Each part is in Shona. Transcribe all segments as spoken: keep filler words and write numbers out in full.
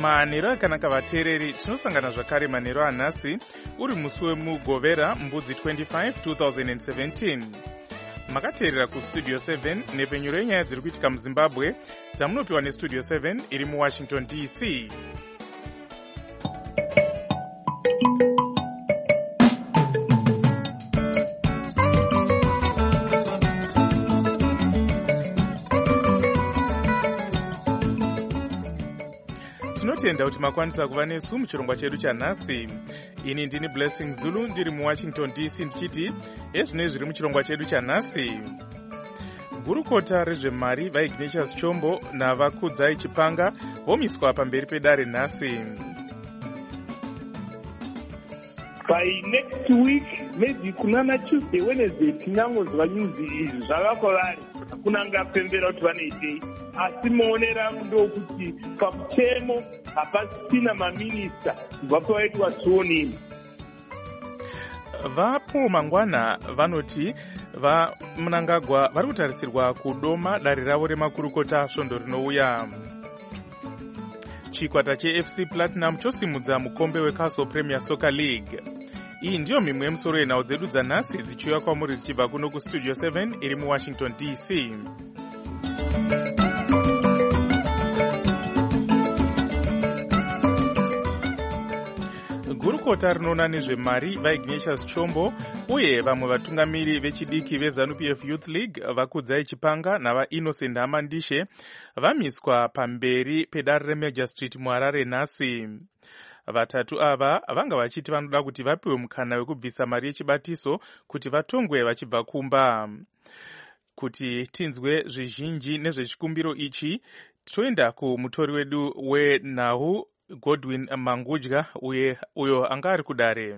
manheru akanaka vateereri, tinosangana zvakare manheru anhasi uri musi wemugovera mbudzi twenty-five two thousand seventeen. Makateerera kustudio seven nepenyuro yenyaya dziri kuitika muzimbabwe dzamunopiwa nestudio seven iri muwashington D C. Tinotenda kuti makwanisa kuva nesu muchirongwa chedu chanhasi. Ini ndini Blessing Zulu ndiri muwashington D C ndichiti ezvino zviri muchirongwa chedu chanhasi. Gurukota rezvemari vaIgnatius Chombo navakudzai Chipanga vomiswa pamberi pedare nhasi. By next week, maybe kunana Tuesday, Wednesday, tinyangoziva news izvi zvavakolari kunanga pembera kuti vanoitei. Asi muonera ndokuti pamutemo hapasina maminista kubva pavaitwa soni. Vapo mangwana vanoti va Mnangagwa vari kutarisirwa kudoma dare ravo remakurukota svondo rinouya. Chikwata cheF C Platinum chosimudza mukombe weCastle Premier Soccer League. Iyi ndiyo mimwe yemusoro yenhau dzedu dzanhasi dzichiuya kwamuri dzichibva kuno kustudio seven iri muwashington D C. Gurukota rinoona nezvemari vaIgnatius Chombo uye vamwe vatungamiri vechidiki veZANU P F Youth League vakudzai Chipanga navaInnocent Hamandishe vamiswa pamberi pedare reMajor Street muHarare nhasi. Vatatu ava vanga vachiti vanoda kuti vapiwe mukana wekubvisa mari yechibatiso kuti vatongwe vachibva kumba. Kuti tinzwe zvizhinji nezvechikumbiro ichi, toenda kumutori wedu wenhau Godwin Mangudya uye uyo anga ari kudare.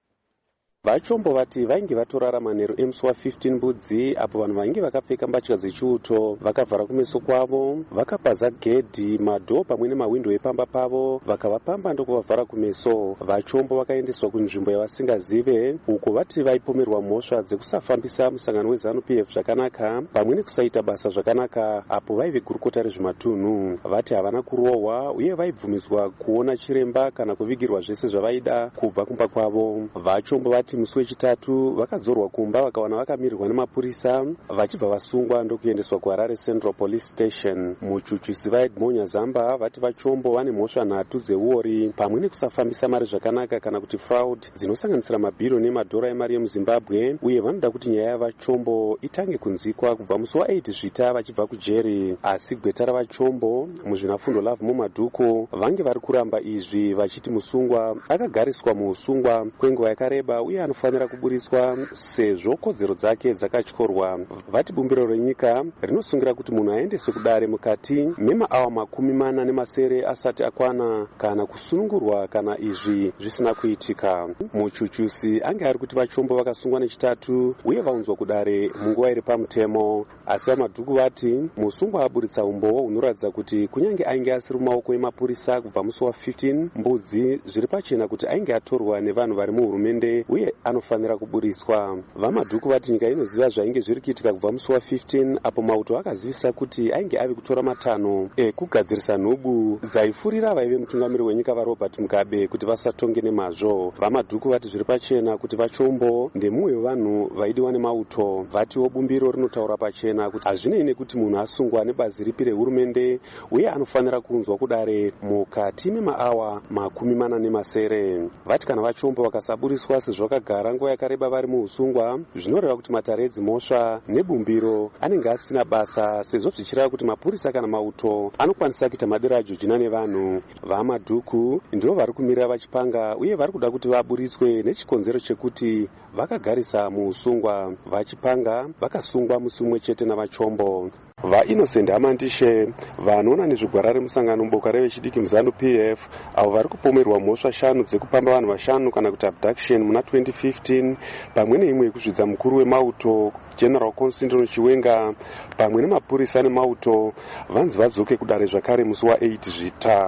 Vachombo vati vainge vatorara manheru emusi wa15 mbudzi apo vanhu vainge vakapfeka mbatya dzechiuto vakavhara kumeso kwavo, vakapaza gedhi, madhoo pamwe nemawindo epamba pavo, vakavapamba ndokuvavhara kumeso. Vachombo vakaendeswa kunzvimbo yavasingazive uko vati vaipomerwa mhosva dzekusafambisa musangano weZANU P F zvakanaka pamwe nekusaita basa zvakanaka apo vaive gurukota rezvematunhu. Vati havana kurohwa uye vaibvumidzwa kuona chiremba kana kuvigirwa zvese zvavaida kubva kumba kwavo. Vachombo vati musi wechitatu vakadzorwa kumba vakawana vakamirirwa nemapurisa vachibva vasungwa ndokuendeswa kuHarare Central Police Station. Muchuchisi vaEdmonya Zamba vati Vachombo vane mhosva nhatu dzeuori pamwe nekusafambisa mari zvakanaka kana kuti fraud dzinosanganisira mabhiro nemadhora emari yemuZimbabwe uye vanoda kuti nyaya yaVachombo itange kunzikwa kubva musi wa8 Zvita vachibva kujeri. Asi gweta raVachombo muzvinafundo Love Mumadhuku vange vari kuramba izvi vachiti musungwa akagariswa muusungwa kwenguva yakareba uye anofanira kuburiswa sezvo kodzero dzake dzakatyorwa. Vati bumbiro renyika rinosungira kuti munhu aendeswe kudare mukati memaawa makumi mana nemasere asati akwana kana kusunungurwa kana izvi zvisina kuitika. Muchuchusi ange ari kuti Vachombo vakasungwa nechitatu uye vaunzwa kudare munguva iri pamutemo. Asi vaMadhuku vati musungwa aburitsa umboo hunoratidza kuti kunyange ainge asiri mumaoko emapurisa kubva musi wa15 mbudzi zviri pachena kuti ainge atorwa nevanhu vari muhurumende uye anofanira kuburiswa. VaMadhuku vati nyika inoziva zvainge zviri kuitika kubva musi wa15 apo mauto akazivisa kuti ainge ave kutora matanho ekugadzirisa nhubu dzaifurira vaive mutungamiri wenyika vaRobert Mugabe kuti vasatonge nemazvo. VaMadhuku vati zviri pachena kuti Vachombo ndemumwe wevanhu vaidiwa nemauto. Vatiwo bumbiro rinotaura pachena kuti hazvinei nekuti munhu asungwa nebazi ripi rehurumende uye anofanira kuunzwa kudare mukati memaawa makumi mana nemasere. Vati kana Vachombo vakasaburiswa sezvakagara nguva yakareba vari muusungwa zvinoreva kuti matare edzimhosva nebumbiro anenge asina basa sezvo zvichireva kuti mapurisa kana mauto anokwanisa kuita madero ajojina nevanhu. VaMadhuku ndivo vari kumirira Vachipanga uye vari kuda kuti vaburitswe nechikonzero chekuti vakagarisa muusungwa. Vachipanga vakasungwa musi mumwe chete naVachombo. VaInnocent Hamandishe vanoona nezvigwara remusangano muboka revechidiki muZANU P F avo vari kupomerwa mhosva shanu dzekupamba vanhu vashanu kana kuti abduction muna twenty fifteen pamwe neimwe yekuzvidza mukuru wemauto General Constantino Chiwenga pamwe nemapurisa nemauto vanzi vadzoke kudare zvakare musi wa8 Zvita.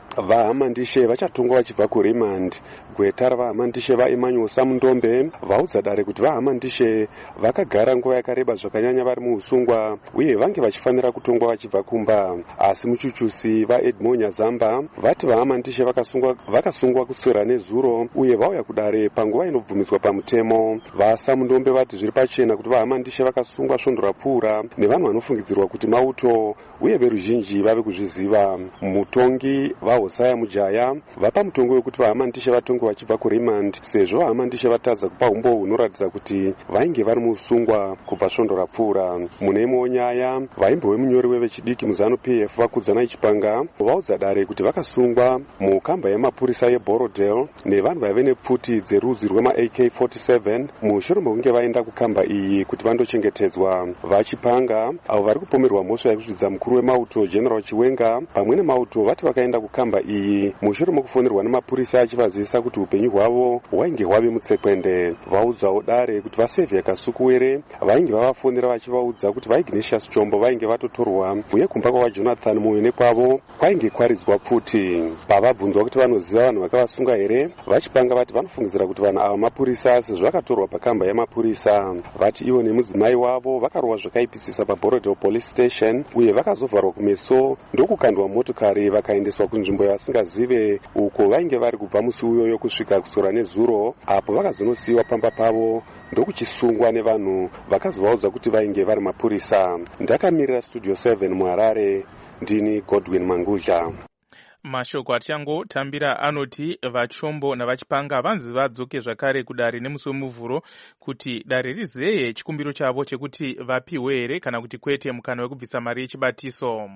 vahamandishe vachatongwa vachibva kurimand. Gweta ravahamandishe vaemmanuel samundombe vaudza dare kuti vahamandishe vakagara nguva yakareba zvakanyanya vari muusungwa uye vange vachifanira kutongwa vachibva kumba. Asi muchuchusi vaedmond nyazamba vati vahamandishe vakasungwa, vakasungwa kuswera nezuro uye vauya kudare panguva inobvumidzwa pamutemo. Vasamundombe vati zviri pachena kuti vahamandishe vakasungwa svondo rapfuura nevanhu vanofungidzirwa kuti mauto uye veruzhinji vave kuzviziva. Mutongi vahosaya mujaya vapa mutongo wekuti vahamandishe vatongi vachibva kurimand sezvo vahamandishe vatadza kupa umbo hunoratidza kuti vainge vari muusungwa kubva svondo rapfuura. Mune imwewo nyaya vaimbo vemunyori wevechidiki muzanu P F vakudzana ichipanga vaudza dare kuti vakasungwa mukamba yemapurisa yeborodel nevanhu vaive nepfuti dzerudzi rwema A K forty-seven mushure mekunge vaenda kukamba iyi kuti vandochengetedzwa. Vachipanga avo vari kupomerwa mhosva yekuzvidza mukuru wemauto General Chiwenga pamwe nemauto vati vakaenda kukamba iyi mushure mekufonerwa nemapurisa achivazivisa kuti upenyu hwavo hwainge hwave mutsekwende. Vaudzawo dare kuti vasevhia kasukuwere vainge vavafonera vachivaudza kuti vaignatius chombo vainge vatotorwa uye kumba kwavajonathan muwene kwavo kwainge kwaridzwa pfuti. Pavabvunzwa kuti vanoziva vanhu vakavasunga here, vachipanga vati vanofungidzira kuti vanhu ava mapurisa sezvo vakatorwa pakamba yamapurisa. Vati ivo nemudzimai wavo vakarohwa zvakaipisisa paborodel police station uye vakazovharwa kumeso ndokukandwa motokari vakaendeswa kunzvimbo yavasingazive uko vainge vari kubva musi uyoyo kusvika kusora nezuro apo vakazonosiyiwa pamba pavo ndokuchisungwa nevanhu vakazovaudza kuti vainge vari mapurisa. Ndakamirira studio seven muHarare, ndini Godwin Mangudya. Mashoko atichango-tambira anoti vachombo navachipanga vanzi vadzoke zvakare kudare nemusi wemuvhuro kuti dare rizeye chikumbiro chavo chekuti vapiwe here kana kuti kwete mukana wekubvisa mari yechibatiso.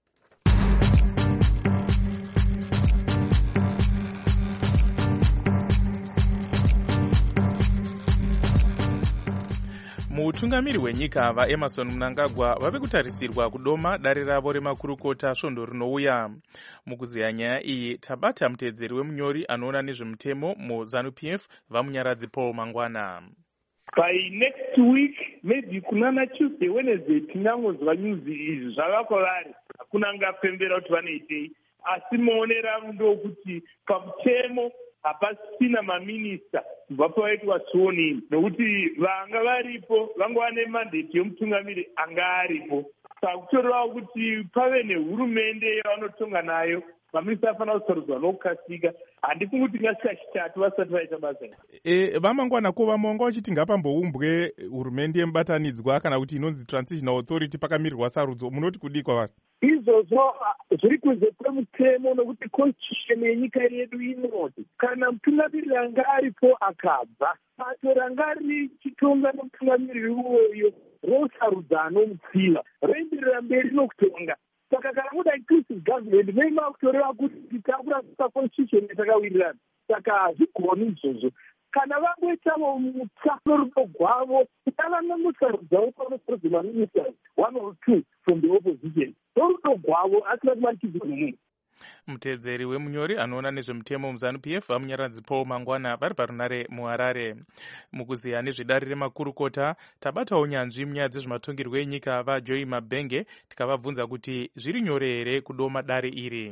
Mutungamiri hwenyika vaEmmerson Mnangagwa vave kutarisirwa kudoma dare ravo remakurukota svondo rinouya. Mukuziya nyaya iyi tabata mutedzeri wemunyori anoona nezvemutemo muZanu P F vamunyaradzi Paul Mangwana. By next week, maybe kunana Tuesday, Wednesday, tinangozwa news izvi zvavako vari hakuna ngapembera kuti vanoitei, asi muonera ndokuti pamutemo hapasina maminista kubva pavaitwa sworn nokuti vanga varipo vanga vane mandate yomutungamiri anga aripo. Saka kutoreva kuti pave nehurumende yavanotonga nayo maminista afanira kusarudzwa nokukasika. Handifungi kuti ngasvika chitatu vasati vaita basa. E, vamangwana ko vamanga vachiti ngapamboumbwe hurumende yemubatanidzwa kana kuti inonzi transitional authority pakamirirwa sarudzo, munoti kudii kwavari? Izvozvo zviri kunze kwemutemo nokuti constitution yenyika yedu inoti kana mutungamiri anga aripo akabva bato ranga richitonga nomutungamiriri uwoyo rosarudza anomutsiva roenderera mberi nokutonga. Saka kana muda inclusive government meima kutoreva kuti takurasisa constitution yatakawirirana. Saka hazvigoni izvozvo. Kana vangoitavo mutsa norudo gwavo kutavanomusarudzawo panosarudza maministers one or two from the opposition norudo gwavo asina kumanikidzwa nomunhu. Mutedzeri wemunyori anoona nezvemutemo muZanu P F vamunyaradzi Paul Mangwana vari parunare muHarare. Mukuziya nezvedare remakurukota tabatawo nyanzvi munyaya dzezvematongerwo enyika vaJoy Mabhenge tikavabvunza kuti zviri nyore here kudoma dare iri.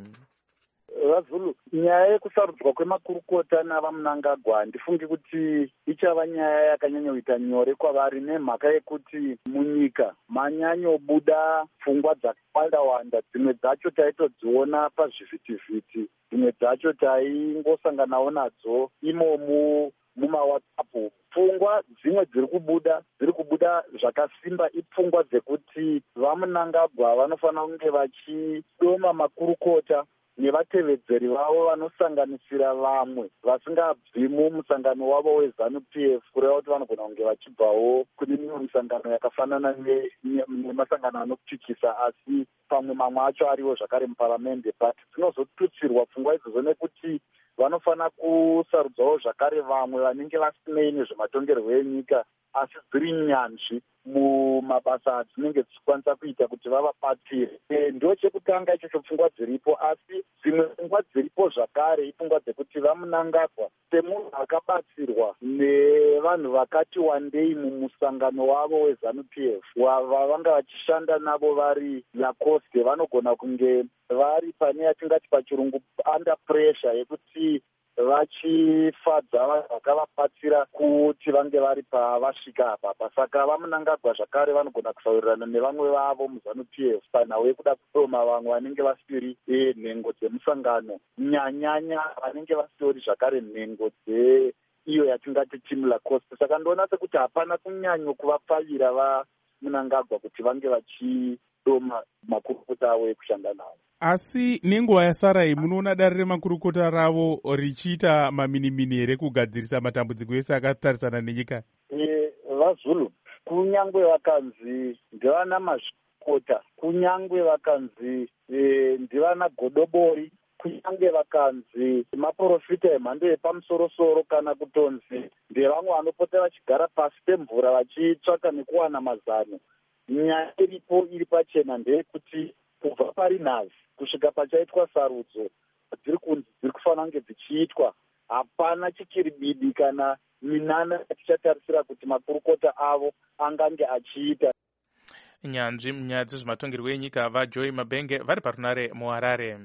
VaZulu, nyaya yekusarudzwa kwemakurukota navaMnangagwa ndifungi kuti ichava nyaya yakanyanyoita nyore kwavari nemhaka yekuti munyika manyanyobuda pfungwa dzakawanda-wanda. Dzimwe dzacho taitodziona pazvivhitivhiti, dzimwe dzacho taingosanganawo nadzo imomu mumawhatsapp. Pfungwa dzimwe dziri kubuda dziri kubuda zvakasimba ipfungwa dzekuti vaMnangagwa vanofanira kunge vachidoma makurukota nevatevedzeri vavo vanosanganisira vamwe vasingabvi mumusangano wavo weZanu P F, kureva kuti vanogona kunge vachibvawo kune mimwe misangano yakafanana nemasangano anokutyisa, asi pamwe mamwe acho ariwo zvakare muparamende. But dzinozotutsirwa pfungwa idzodzo nekuti vanofanira kusarudzawo zvakare vamwe vanenge vasinei nezvematongerwo enyika asi dziri nyanzvi mumabasa adzinenge dzichikwanisa kuita kuti vavabatsire. E, ndo chekutanga ichocho pfungwa dziripo, asi dzimwe pfungwa dziripo zvakare ipfungwa dzekuti vamunangagwa semunhu akabatsirwa nevanhu vakati wandei mumusangano wavo wezanu P F wavanga vachishanda navo vari lacoste, vanogona kunge vari pane yatingati pachirungu under pressure yekuti vachifadza vanhu vakavabatsira kuti vange vari pavasvika apa. Saka vamunangagwa zvakare vanogona kusaurirana nevamwe vavo muzanu P F panhau yekuda kutoma vamwe vanenge vasiri nhengo dzemusangano, nyanyanya vanenge vasitori zvakare nhengo dze iyo yatingati team lacoste. Saka ndoona sekuti hapana kunyanyo kuvapfavira vamunangagwa kuti vange vachidoma makurukota avo ekushanda navo. Asi nenguva yasara iyi munoona dare remakurukota ravo richiita maminimini here kugadzirisa matambudziko ese akatarisana nenyika? E, vaZulu kunyangwe vakanzi ndivana mazvikota, kunyangwe vakanzi e, ndivana godobori, kunyange vakanzi maprofita emhando yepamusorosoro, kana kutonzi ndevamwe vanopota vachigara pasi pemvura vachitsvaka nekuwana mazano, nyaya iripo iri pachena ndeyekuti kubva pari nhazi kusvika pachaitwa sarudzo dziri kunzi dziri kufanira kunge dzichiitwa, hapana chikiribidi kana minana tichatarisira kuti makurukota avo angange achiita. Nyanzvi munyaya dzezvematongerwo enyika vaJoy Mabenge vari parunare muHarare.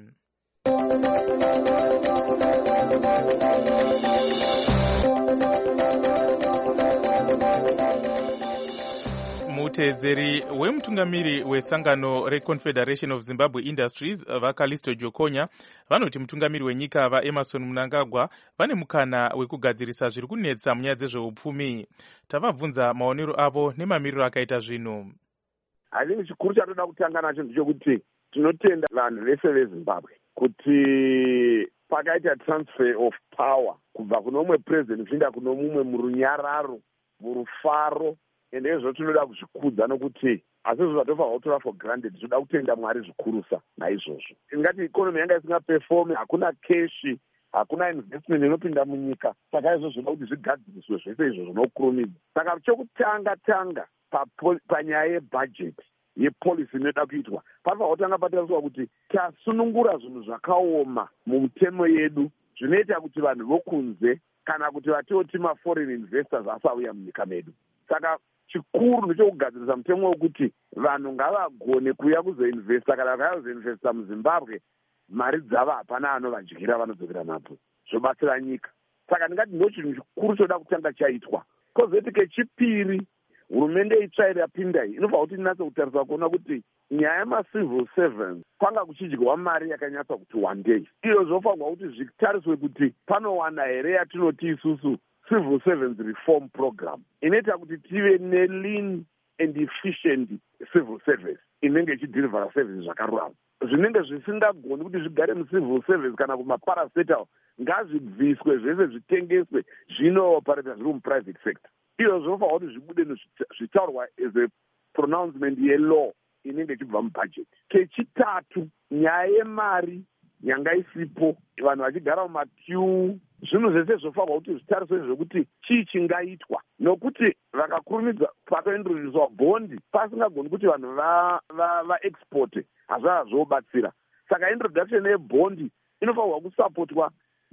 Muteedzeri wemutungamiri wesangano reConfederation of Zimbabwe Industries vaKalisto Jokonya vanoti mutungamiri wenyika vaEmmerson Mnangagwa vane mukana wekugadzirisa zviri kunetsa munyaya dzezveupfumi. Tavabvunza maonero avo nemamiriro akaita zvinhu. Hazvinhu chikuru chatoda kutanga nacho ndechekuti tinotenda vanhu vese veZimbabwe kuti pakaita transfer of power kubva kuno mumwe president kuenda kuno mumwe murunyararo, murufaro, ende izvo tinoda kuzvikudza nokuti asi izvo zvatofanirwa kutora for granted. Tinoda kutenda Mwari zvikurusa naizvozvo. Ingati ikonomi yanga isingaperform, hakuna keshi, hakuna investment inopinda munyika. Saka izvo zvinoda kuti zvigadziriswe zvese izvo zvinokurumidza. Saka chokutanga tanga panyaya yebudget yepolicy inoda kuitwa, panofanirwa kutanga patariswa kuti tasunungura zvinhu zvakaoma mumutemo yedu zvinoita kuti vanhu vokunze kana kuti vatoti maforeign investors asauya munyika medu. Saka chikuru ndechokugadzirisa mutemo wekuti vanhu ngavagone kuuya kuzoinvesta, kana vakauya kuzoinvesta muZimbabwe mari dzavo hapana anovadyira, vanodzokera napo, zvobatsira nyika. Saka ndingati ndo chinhu chikuru choda kutanga chaitwa. Kozoti kechipiri, hurumende itsvairi yapinda iyi inofanira kuti inatse kutarisa kuona kuti nyaya yamacivil servants kwanga kuchidyiwa mari yakanyatsa kuti wandei. Iyo zvofanirwa kuti zvitariswe kuti panowana here yatinoti isusu civil servants reform program inoita kuti tive ne-lean and efficient civil service inenge ichidhirivhara service zvakarurama. Zvinenge zvisingagoni kuti zvigare mucivil service kana kumaparastatal ngazvibviswe zvese zvitengeswe zvinoparata zviri muprivate sector. Iyo zvofanirwa kuti zvibude zvitaurwa as a pronouncement yelaw inenge ichibva mubudget. Kechitatu, nyaya yemari yanga isipo, vanhu vachigara mumaqueue, zvinhu zvese zvofanirwa kuti zvitariswe zvokuti chii chingaitwa, nokuti vakakurumidza pakaintroducwa bhondi pasingagoni kuti vanhu vaexporte hazvava zvobatsira. Saka introduction yebhondi inofanirwa kusapotwa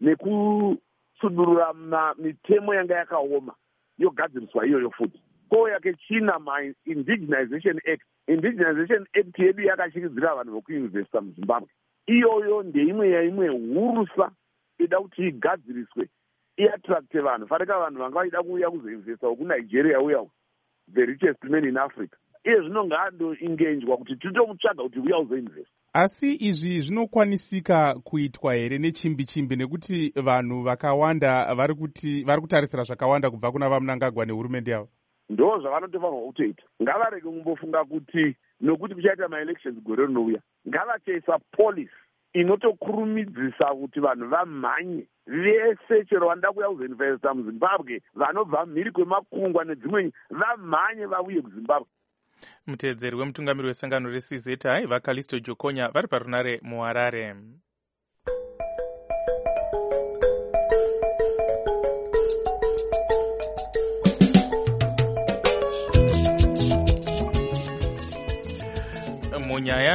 nekusudurura mitemo yanga yakaoma yogadziriswa iyoyo futi. Kouya kechina ma-Indigenization Act. Indigenization Act yedu yakashikidzira vanhu vokuinvesta muZimbabwe. Iyoyo ndeimwe yaimwe hurusa ida kuti igadziriswe, iattracte vanhu. Farika vanhu vanga vaida kuuya kuzoinvesta kuNigeria uya, the richest man in Africa. Iye zvino ngaandoingenjwa kuti titomutsvaga kuti uya uzoinvesta. Asi izvi zvinokwanisika kuitwa here nechimbi chimbi, nekuti vanhu vakawanda vari kuti vari kutarisira zvakawanda kubva kuna vaMnangagwa nehurumende yavo? Ndo zvavanotofanirwa kutoita. Ngavarege kumbofunga kuti nokuti kuchaita maelections gore rinouya, ngavachaisa policy inotokurumidzisa kuti vanhu vamhanye vese, chero vanoda kuuya kuzoinvesta muZimbabwe, vanobva mhiri kwemakungwa nedzimwe, vamhanye vauye kuZimbabwe. Muteedzeri wemutungamiri wesangano reC Z I vaKalisto Jokonya vari parunare muHarare.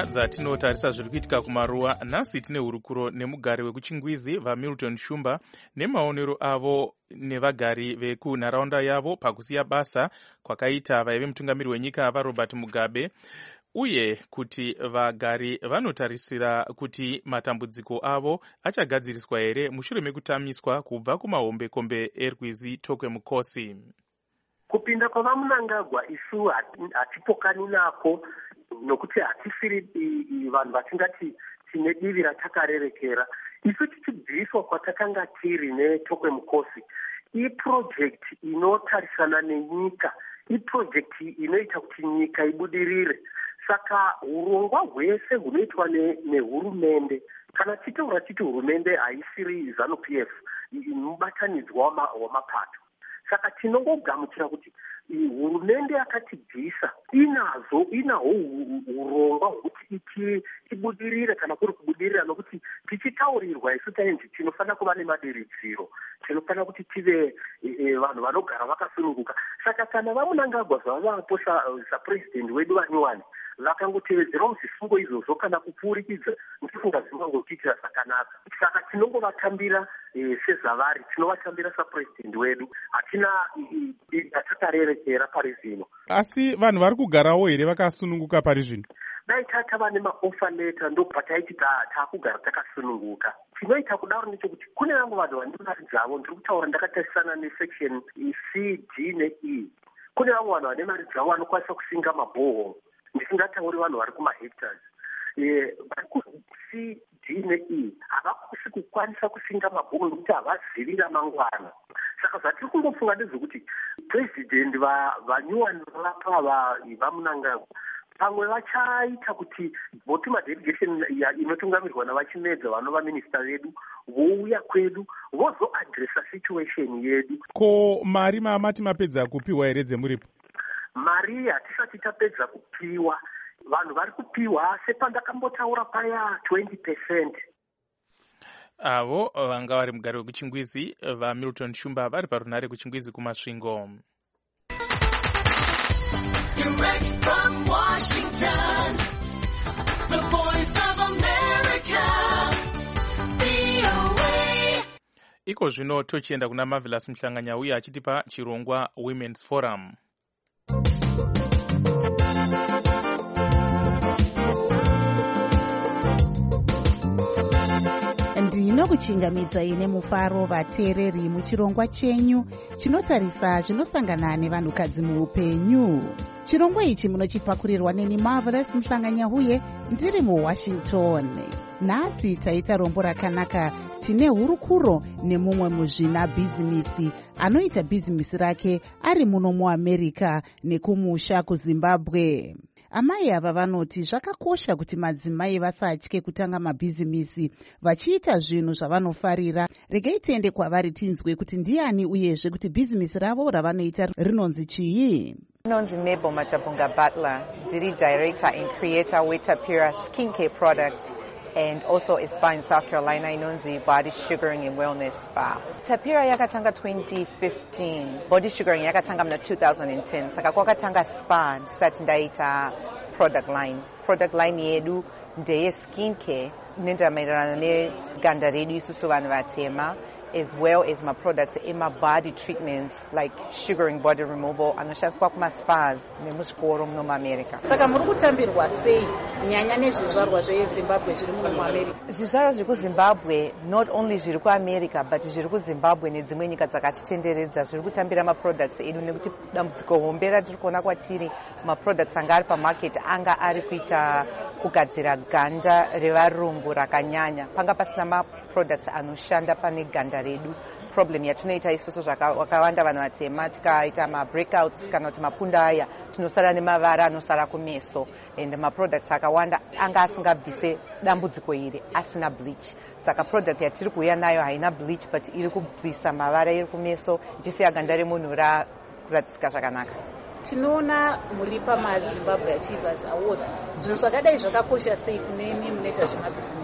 dzatinotarisa zviri kuitika kumaruwa. Nhasi tine hurukuro nemugari wekuchingwizi vaMilton Shumba nemaonero avo nevagari vekunharaunda yavo pakusiya basa kwakaita vaive mutungamiri wenyika vaRobert Mugabe, uye kuti vagari vanotarisira kuti matambudziko avo achagadziriswa here mushure mekutamiswa kubva kumahombekombe erwizi Tokwe Mukosi. Kupinda kwavaMunangagwa isu hatipokani nako, nokuti hatifiri vanhu vatingati tine divi ratakarerekera. Isu tichibviswa kwatakanga tiri neTokwe Mukosi iprojekti inotarisana nenyika, iprojekti inoita kuti nyika ibudirire. Saka urongwa hwese hunoitwa nehurumende, kana titaura titi hurumende haisiri ZANU-P F, mubatanidzwa wamapato. Saka tinongogamuchira kuti hurumende yakatibvisa inazo inaho urongwa hwekuti tibudirire kana kuri kubudirira, nokuti tichitaurirwa isu tainzi tinofanira kuva nemadiridziro, tinofanira kuti tive vanhu vanogara vakasununguka. Saka kana vaMunangagwa zvavapo sapurezidendi wedu vanyuwani vakangotevedzera muzvifungo izvozvo kana kupfuurikidza, ndifunga zvingangotiitira zvakanaka. Saka tinongovatambira sezvavari, tinovatambira sapurezidendi wedu, hatina atakarerekera pari zvino. Asi vanhu vari kugarawo here vakasununguka pari zvino? Dai tatava nemaofa leta ndopataiti taakugara takasununguka. Tinoita kudaro nechekuti kune vamwe vanhu vane mari dzavo, ndiri kutaura ndakatarisana nesection C, D ne-E. Kune vamwe vanhu vane mari dzavo vanokwanisa kusinga mabhoho, ndisingatauri vanhu vari kumahectors. Vari ku-C, D ne-E havakwanisi kukwanisa kusinga mabhoho nokuti havazivi ramangwana. Saka zvatiri kungofunga ndezvekuti president vanyuwani vapa vaMunangagwa pamwe vachaita kuti voti madelegation inotungamirwa navachimedza vanova minista vedu vouya kwedu vozoadresa situation yedu. Ko mari mamati mapedza kupiwa here dzemuripo? Mari hatisati tapedza kupiwa, vanhu vari kupiwa sepandakambotaura paya twenty percent. Avo vanga vari mugari wekuchingwizi vaMilton Shumba vari parunare kuchingwizi kumasvingo. Direct from Washington, the voice of America, V O A. Iko zvino tochienda kuna Marvelous Mhlanganya uye achitipa chirongwa Women's Forum. Ndinokuchingamidzai nemufaro vateereri muchirongwa chenyu chinotarisa zvinosangana nevanhukadzi muupenyu. Chirongwa ichi munochipakurirwa neni Marvelous Mhlanganya uye ndiri muWashington. Nhasi taita rombo rakanaka. Tine hurukuro nemumwe muzvina bhizimisi anoita bhizimisi rake ari muno muAmerica nekumusha kuZimbabwe. Amai ava vanoti zvakakosha kuti madzimai vasatye kutanga mabhizimisi vachiita zvinhu zvavanofarira. Regai tiende kwavari tinzwe kuti ndiani uyezve kuti bhizimisi ravo ravanoita rinonzi chii. Nonzi Mabel Machabunga Butler, ndiri director and creator weTapira skincare products and also a spa in South Carolina inonzi Body Sugaring and Wellness Spa. Tapira yakatanga twenty fifteen, Body Sugaring yakatanga mna two thousand ten. Saka kwakatanga spa ndisati ndaita product line. Product line yedu ndeye skincare inoenda maererano neganda redu isusu vanhu vatema, as well as my products in my body treatments like sugaring body removal anoshandiswa kumaspas nemuzvikoro muno muAmerica. Saka muri kutambirwa sei nyanya nezvizvarwa zveZimbabwe zviri muno muAmerica? Zvizvarwa zviri kuZimbabwe, not only zviri kuAmerica but zviri kuZimbabwe nedzimwe nyika dzakatitenderedza zviri kutambira maproducts edu, nekuti dambudziko hombe ratiri kuona kwatiri maproducts anga ari pamarket anga ari kuita kugadzira ganda revarungu rakanyanya, panga pasina maproducts anoshanda pane ganda redu. Problem yatinoita isusu zvakawanda vanhu vatema, tikaita mabreakouts kana kuti mapunda aya tinosara nemavara anosara kumeso, and maproducts akawanda anga asingabvise dambudziko iri asina bleach. Saka product yatiri kuuya nayo haina bleach but iri kubvisa mavara iri kumeso ichisiya ganda remunhu rakuratidzika zvakanaka. Tinoona muri pamaZimbabwe Achievers Award. Zvinhu zvakadai zvakakosha sei kunemi munoita zvemabhizinesi?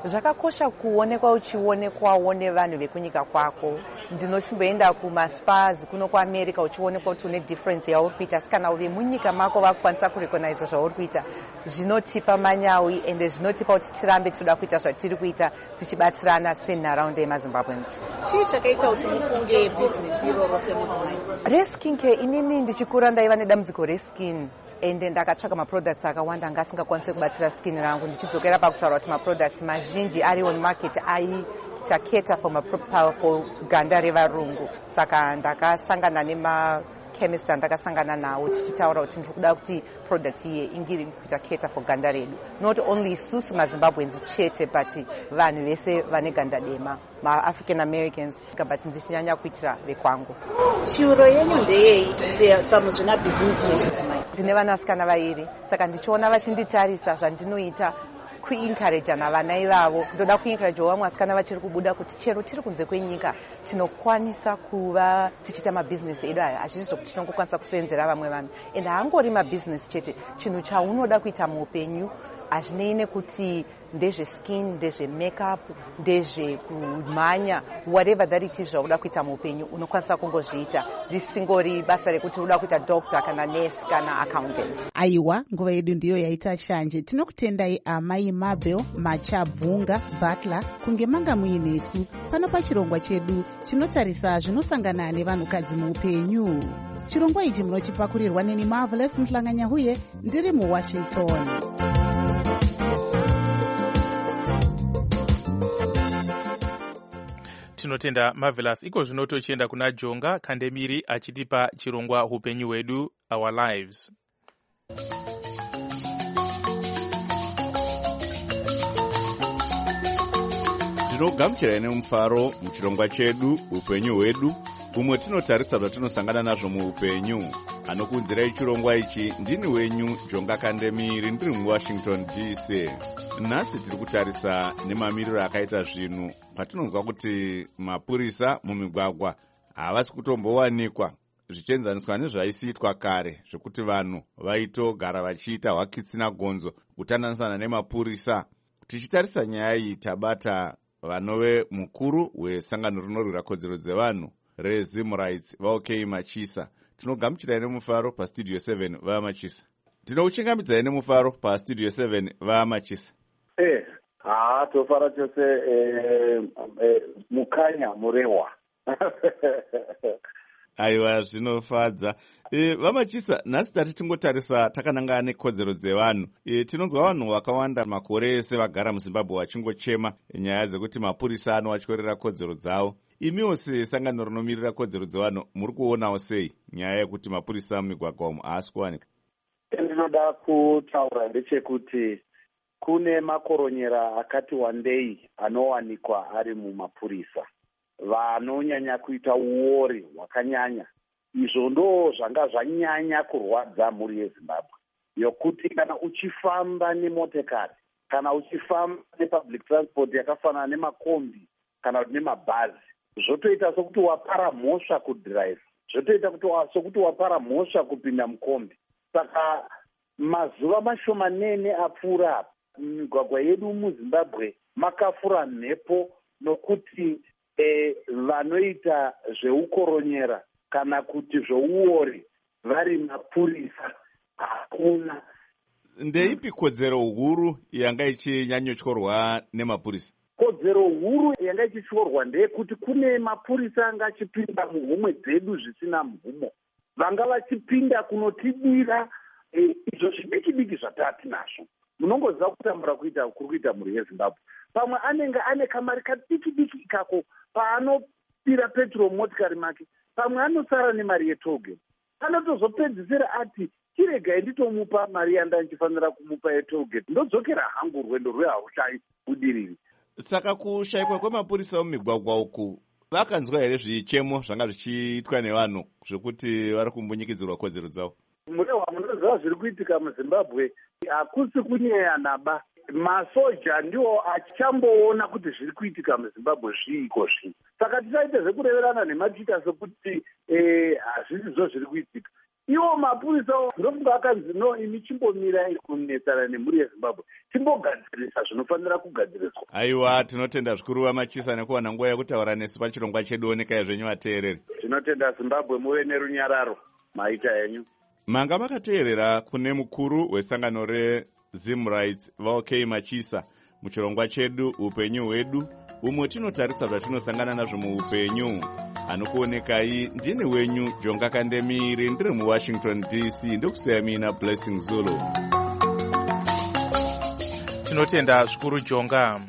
zvakakosha kuonekwa uchionekwawo nevanhu vekunyika kwako. Ndinosimboenda kumaspas kuno kuamerica uchionekwa kuti une difference yauri kuita, asi kana uve munyika mako vakukwanisa kurecognize zvauri kuita, zvinotipa manyawi ende zvinotipa kuti tirambe tinoda kuita zvatiri kuita tichibatsirana senharaunda yemazimbabweans. Chii chakaita kuti mufunge bhizinesi iroro semudzimai? Reskincare, inini ndichikura ndaiva nedambudziko reskin ende ndakatsvaka maproducts akawanda anga asingakwanisi kubatsira skin rangu. Ndichidzokera pakutaura kuti maproducts mazhinji ari on market aita cater for, for ganda revarungu. Saka ndakasangana nema chemist ndakasangana nawo tichitaura kuti ndikuda kuti product iye ingiri kuita cater for ganda redu, not only isusu mazimbabweans chete but vanhu vese vane ganda dema, ma-African Americans, but ndichinyanya kuitira vekwangu. Shuro yenyu ndeyei samuzvina bhizinesi nezvimai? Ndine vanasikana vairi, saka ndichiona vachinditarisa zvandinoita kuencourage na vana ivavo. Ndoda kuencourage vamwe vasikana vachiri kubuda kuti chero tiri kunze kwenyika tinokwanisa kuva tichiita mabusiness edu aya, hazvisi zvokuti tinongokwanisa kusenzera vamwe vanhu. Ende haangori mabusiness chete, chinhu chaunoda kuita muupenyu hazvinei nekuti ndezveskin, ndezvemakeup, ndezvekumhanya, whatever that it is zvauda kuita muupenyu unokwanisa kungozviita, risingori basa rekuti unoda kuita doctor kana nurse kana accountant. Aiwa, nguva yedu ndiyo yaita shanje. Tinokutendai amai Mabel Machabvunga Butler kunge manga muinesu pano pachirongwa chedu chinotarisa zvinosangana nevanhukadzi muupenyu. Chirongwa ichi munochipakurirwa neni Marvelous Mhlanganyahuye, ndiri muWashington. Tinotenda Marvelous. Iko zvino tochienda kuna Jonga Kandemiri achitipa chirongwa upenyu hwedu, Our Lives. Tinogamuchira nemufaro muchirongwa chedu upenyu hwedu, umwe tinotarisa zvatinosangana nazvo muupenyu. Anokunzirai chirongwa ichi ndini wenyu Jonga Kandemiri, ndiri muWashington D C. Nhasi tiri kutarisa nemamiriro akaita zvinhu patinonzwa kuti mapurisa mumigwagwa havasi kutombowanikwa, zvichienzaniswa nezvaisiitwa kare zvekuti vanhu vaitogara vachiita hwakitsina gonzo kutandanisana nemapurisa. Tichitarisa nyaya iyi tabata vanove mukuru wesangano rinorwira kodzero dzevanhu reZim Rights vaOK Machisa. Tinogamuchirai nemufaro pastudio seven vaMachisa. Tinouchingamidzai nemufaro pastudio seven vaMachisa. Eh, ah, tofara chose eh, eh, mukanya murewa. Aiwa, zvinofadza. E, vaMachisa, nhasi tati tingotarisa takanangana nekodzero dzevanhu. E, tinonzwa vanhu vakawanda makore ese vagara muZimbabwe vachingochema nyaya dzekuti mapurisa anowatyorera kodzero dzavo. Imiwo sesangano rinomirira kodzero dzevanhu muri kuonawo sei nyaya yekuti mapurisa mumigwagwa umu haasi kuwanika? Ndinoda kutaura ndechekuti kune makoronyera akati wandei anowanikwa ari mumapurisa, vanonyanya kuita uori hwakanyanya. Izvo ndo zvanga zvanyanya kurwadza mhuri yeZimbabwe, yokuti kana uchifamba nemotekari, kana uchifamba nepublic transport yakafanana nemakombi kana nemabhazi, zvotoita sokuti wapara mhosva kudhiraivha, zvotoita sokuti wapara mhosva kupinda mukombi. Saka mazuva mashomanene apfuura migwagwa yedu muZimbabwe makafura mhepo, nokuti eh, vanoita zveukoronyera kana kuti zveuori vari mapurisa hakuna. Ndeipi kodzero huru yanga ichinyanyotyorwa nemapurisa? Kodzero huru yanga ichityorwa ndeyekuti kune mapurisa anga achipinda muhomwe dzedu zvisina mvumo, vanga vachipinda kunotidira eh, izvo zvidiki diki zvatati nazvo. Munongoziva kutambura kuita kuri kuita mhuri yeZimbabwe. Pamwe anenge ane kamari kadiki diki ikako paanopira petro motikari make, pamwe anosara nemari yetoge. Anotozopedzisira ati chiregai nditomupa mari yandandifanira kumupa yetoge, ndodzokera hangu rwendo rweharuchai budiriri. Saka kushayikwa kwemapurisa mumigwagwa uku, vakanzwa here zvichemo zvanga zvichiitwa nevanhu zvekuti vari kumbunyikidzirwa kodzero dzavo? Murewa, munoziva zviri kuitika muZimbabwe hakusi kunyaya naba. Masoja ndiwo achamboona kuti zviri kuitika muZimbabwe zviiko zvii. Saka tisaite zvekureverana nemachita sekuti hazvisizvo zviri kuitika. iwo mapurisa ndofunga akanzi no imi chimbomira kunetsana nemhuri yezimbabwe timbogadzirisa zvinofanira kugadziriswa. Aiwa, tinotenda zvikuru vaMachisa nekuwana nguva yekutaura nesu pachirongwa chedu. Onekai zvenyu vateereri. Tinotenda Zimbabwe muve nerunyararo maita yenyu. Manga makateerera kune mukuru wesangano reZim Rights vaOK Machisa muchirongwa chedu upenyu hwedu, umwe tinotarisa zvatinosangana nazvo muupenyu. Anokuonekai ndini wenyu Jonga Kandemiri, ndiri muWashington D C. Ndokusiyamina Blessing Zulu. Tinotenda zvikuru Jonga.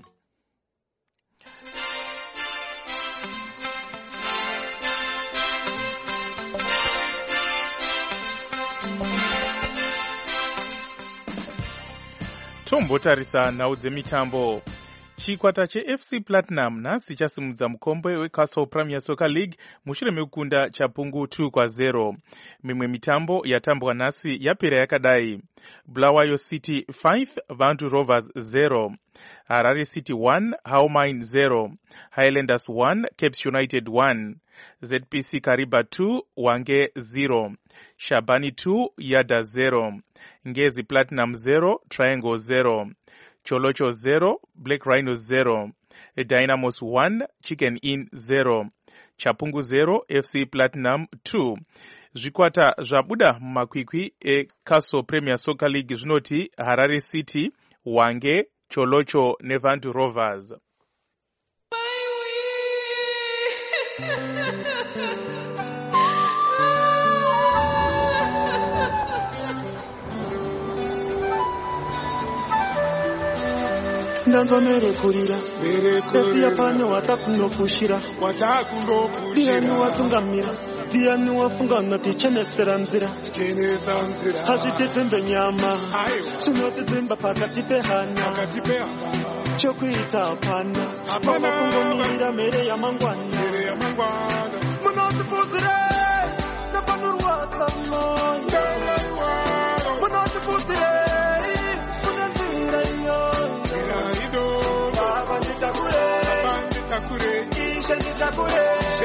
Tombotarisa nhau dzemitambo. Chikwata cheF C Platinum nhasi chasimudza mukombe weCastle Premier Soccer League mushure mekukunda Chapungu two kwa zero. Mimwe mitambo yatambwa nhasi yapera yakadai: Bulawayo City five, Vantu Rovers zero, Harare City one, Haumine zero, Highlanders one, Capes United one, Z P C Kariba two, Wange zero, Shabani two, Yada zero, Ngezi Platinum zero, Triangle zero, Cholocho zero, Black Rhino zero, Dynamos one, Chicken Inn zero, Chapungu zero, F C Platinum two. Zvikwata zvabuda mumakwikwi eCastle Premier Soccer League zvinoti Harare City, Wange, Cholocho neVantu Rovers. Ndanzo merekurira esi yapano watakunofushira ndiani watungamira ndiani wafunga noti chenesera nzira hazvitedzembe nyama zvinotedzemba pakati pehana chokuita hapana pava kungomirira mhere yamangwana munotifudzire napanorwadza moyo munotifudzire kune nzira iyo baba nditakure ishe nditakure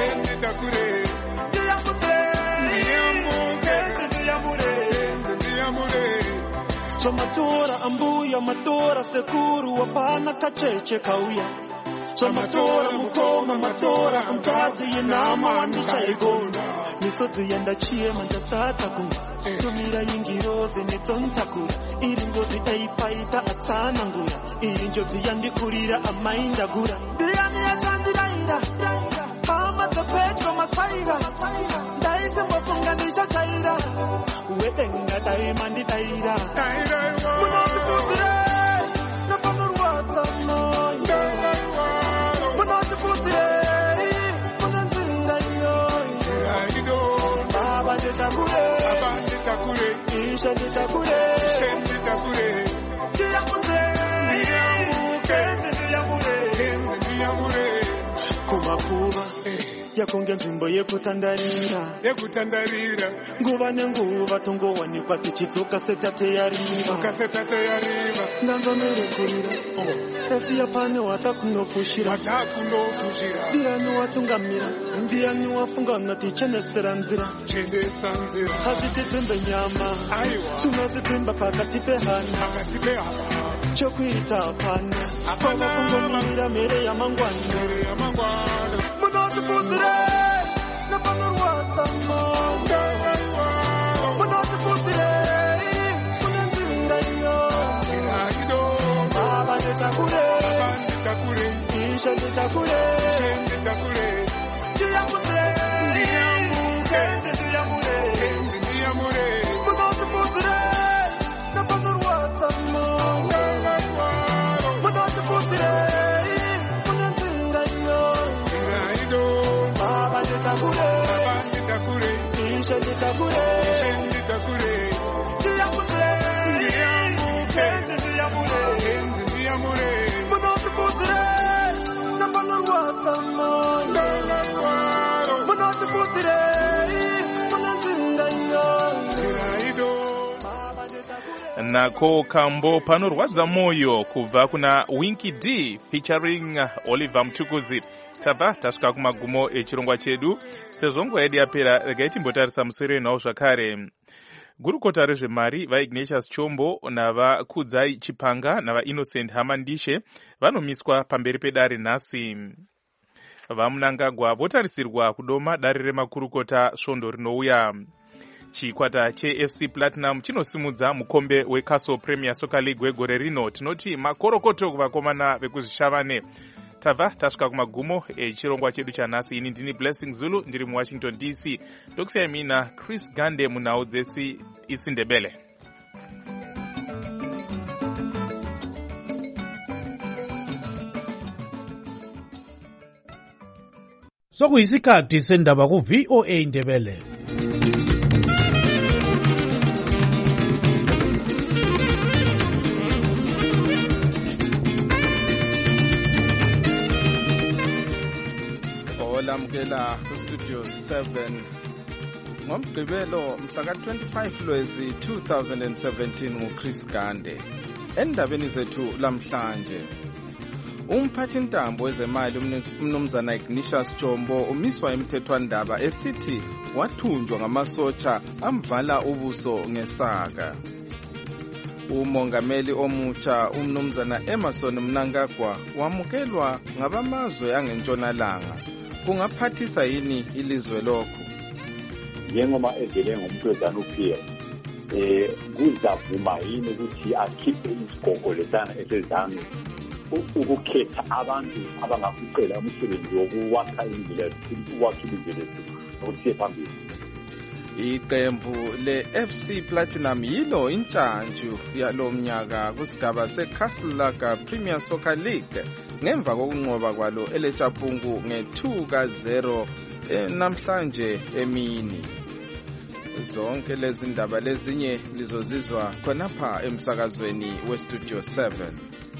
Somatora ambuya matora sekuru wapana kacheche kauya Somatora mukoma matora antazi yenama wandichaigona Misodzi yenda chiema ndatsata kunga Tumira yingiroze netsontakura Iri ngozi eipaita atsana ngura Iri njozi yandikurira amainda gura Ndiani yachandiraira Hama tepetro matsaira Ndaise mbofunga ndichachaira Wedenga daima ndidaira Munotifuzire Napanorwadza moyo Munotifuzire Munenzira iyo Baba nditakure Isha nditakure Ndiyamure Ndiyamure Kumakuba yakonge nzvimbo yekutandarira yekutandarira nguva nenguva tongowanikwa tichidzoka setate yariva setate yariva ndanzo merekurira esi yapane watakunofushira watakunofushira ndiani watungamira ndiani wafunga noti chenesera nzira chendesa nzira hazvitedzembe nyama zvinotedzemba pakati pehana pakati pehana chokuita hapana pava kungomirira mhere yamangwana mhere yamangwana munotifudzire napanorwadza moyo munotifudzire kune nzira iyo baba nditakure ishe nditakure ndiyamure ndiyamure munotifudzire napanorwadza moyo munotifudzire kune nzira iyo baba nditakure ishe nditakure ndiyamure ndiyamure munotifudzire napanorwadza moyo munotifudzire kune nzira iyo nako kambo panorwadza moyo kubva kuna Winky D featuring Oliver Mtukuzi. Tabva tasvika kumagumo echirongwa chedu. Sezvo nguva yedu yapera, regai timbotarisa musoro nawo zvakare. Gurukota rezvemari vaIgnatius Chombo navaKudzai Chipanga navaInnocent Hamandishe vanomiswa pamberi pedare nhasi. Vamunangagwa votarisirwa kudoma dare remakurukota svondo rinouya. Chikwata cheF C Platinum chinosimudza mukombe weCastle Premier Soccer League wegore rino. Tinoti makorokoto kuvakomana vekuzvishavane. Tabva tasvika kumagumo echirongwa chedu chanhasi. Ini ndini Blessing Zulu ndiri muWashington D C. Ndokusiyai mina Chris Gande munhau dzesi isiNdebele. Sokuyisikhathi sendaba ku V O A Ndebele. Olamukela ku Studio seven ngomgqibelo mhla ka twenty-five Lwezi two thousand seventeen nguChris Gande. Endabeni zethu lamhlanje, umphathintambo wezemali umnumzana Ignatius Chombo umiswa emthethwandaba esithi wathunjwa ngamasotsha amvala ubuso ngesaka. Umongameli omutsha umnumzana Emmerson Mnangagwa wamukelwa ngabamazwe angentshonalanga. Kungaphathisa yini ilizwe lokho? Njengoba evele ngomuntu weZANU-P F eh kuzavuma yini ukuthi akhiphe isigogo lesana esezanu ukukhetha abantu abangakucela umsebenzi wokuwakha indlela ukwakha indlela ukuthi phambili. Iqembu le-F C Platinum yilo intshantshu yalomnyaka kusigaba seCastle Premier Soccer League ngemva kokunqoba kwalo eLechapungu nge-two ka zero namhlanje emini. Zonke lezi ndaba lezinye lizozizwa khonapha emsakazweni weStudio seven.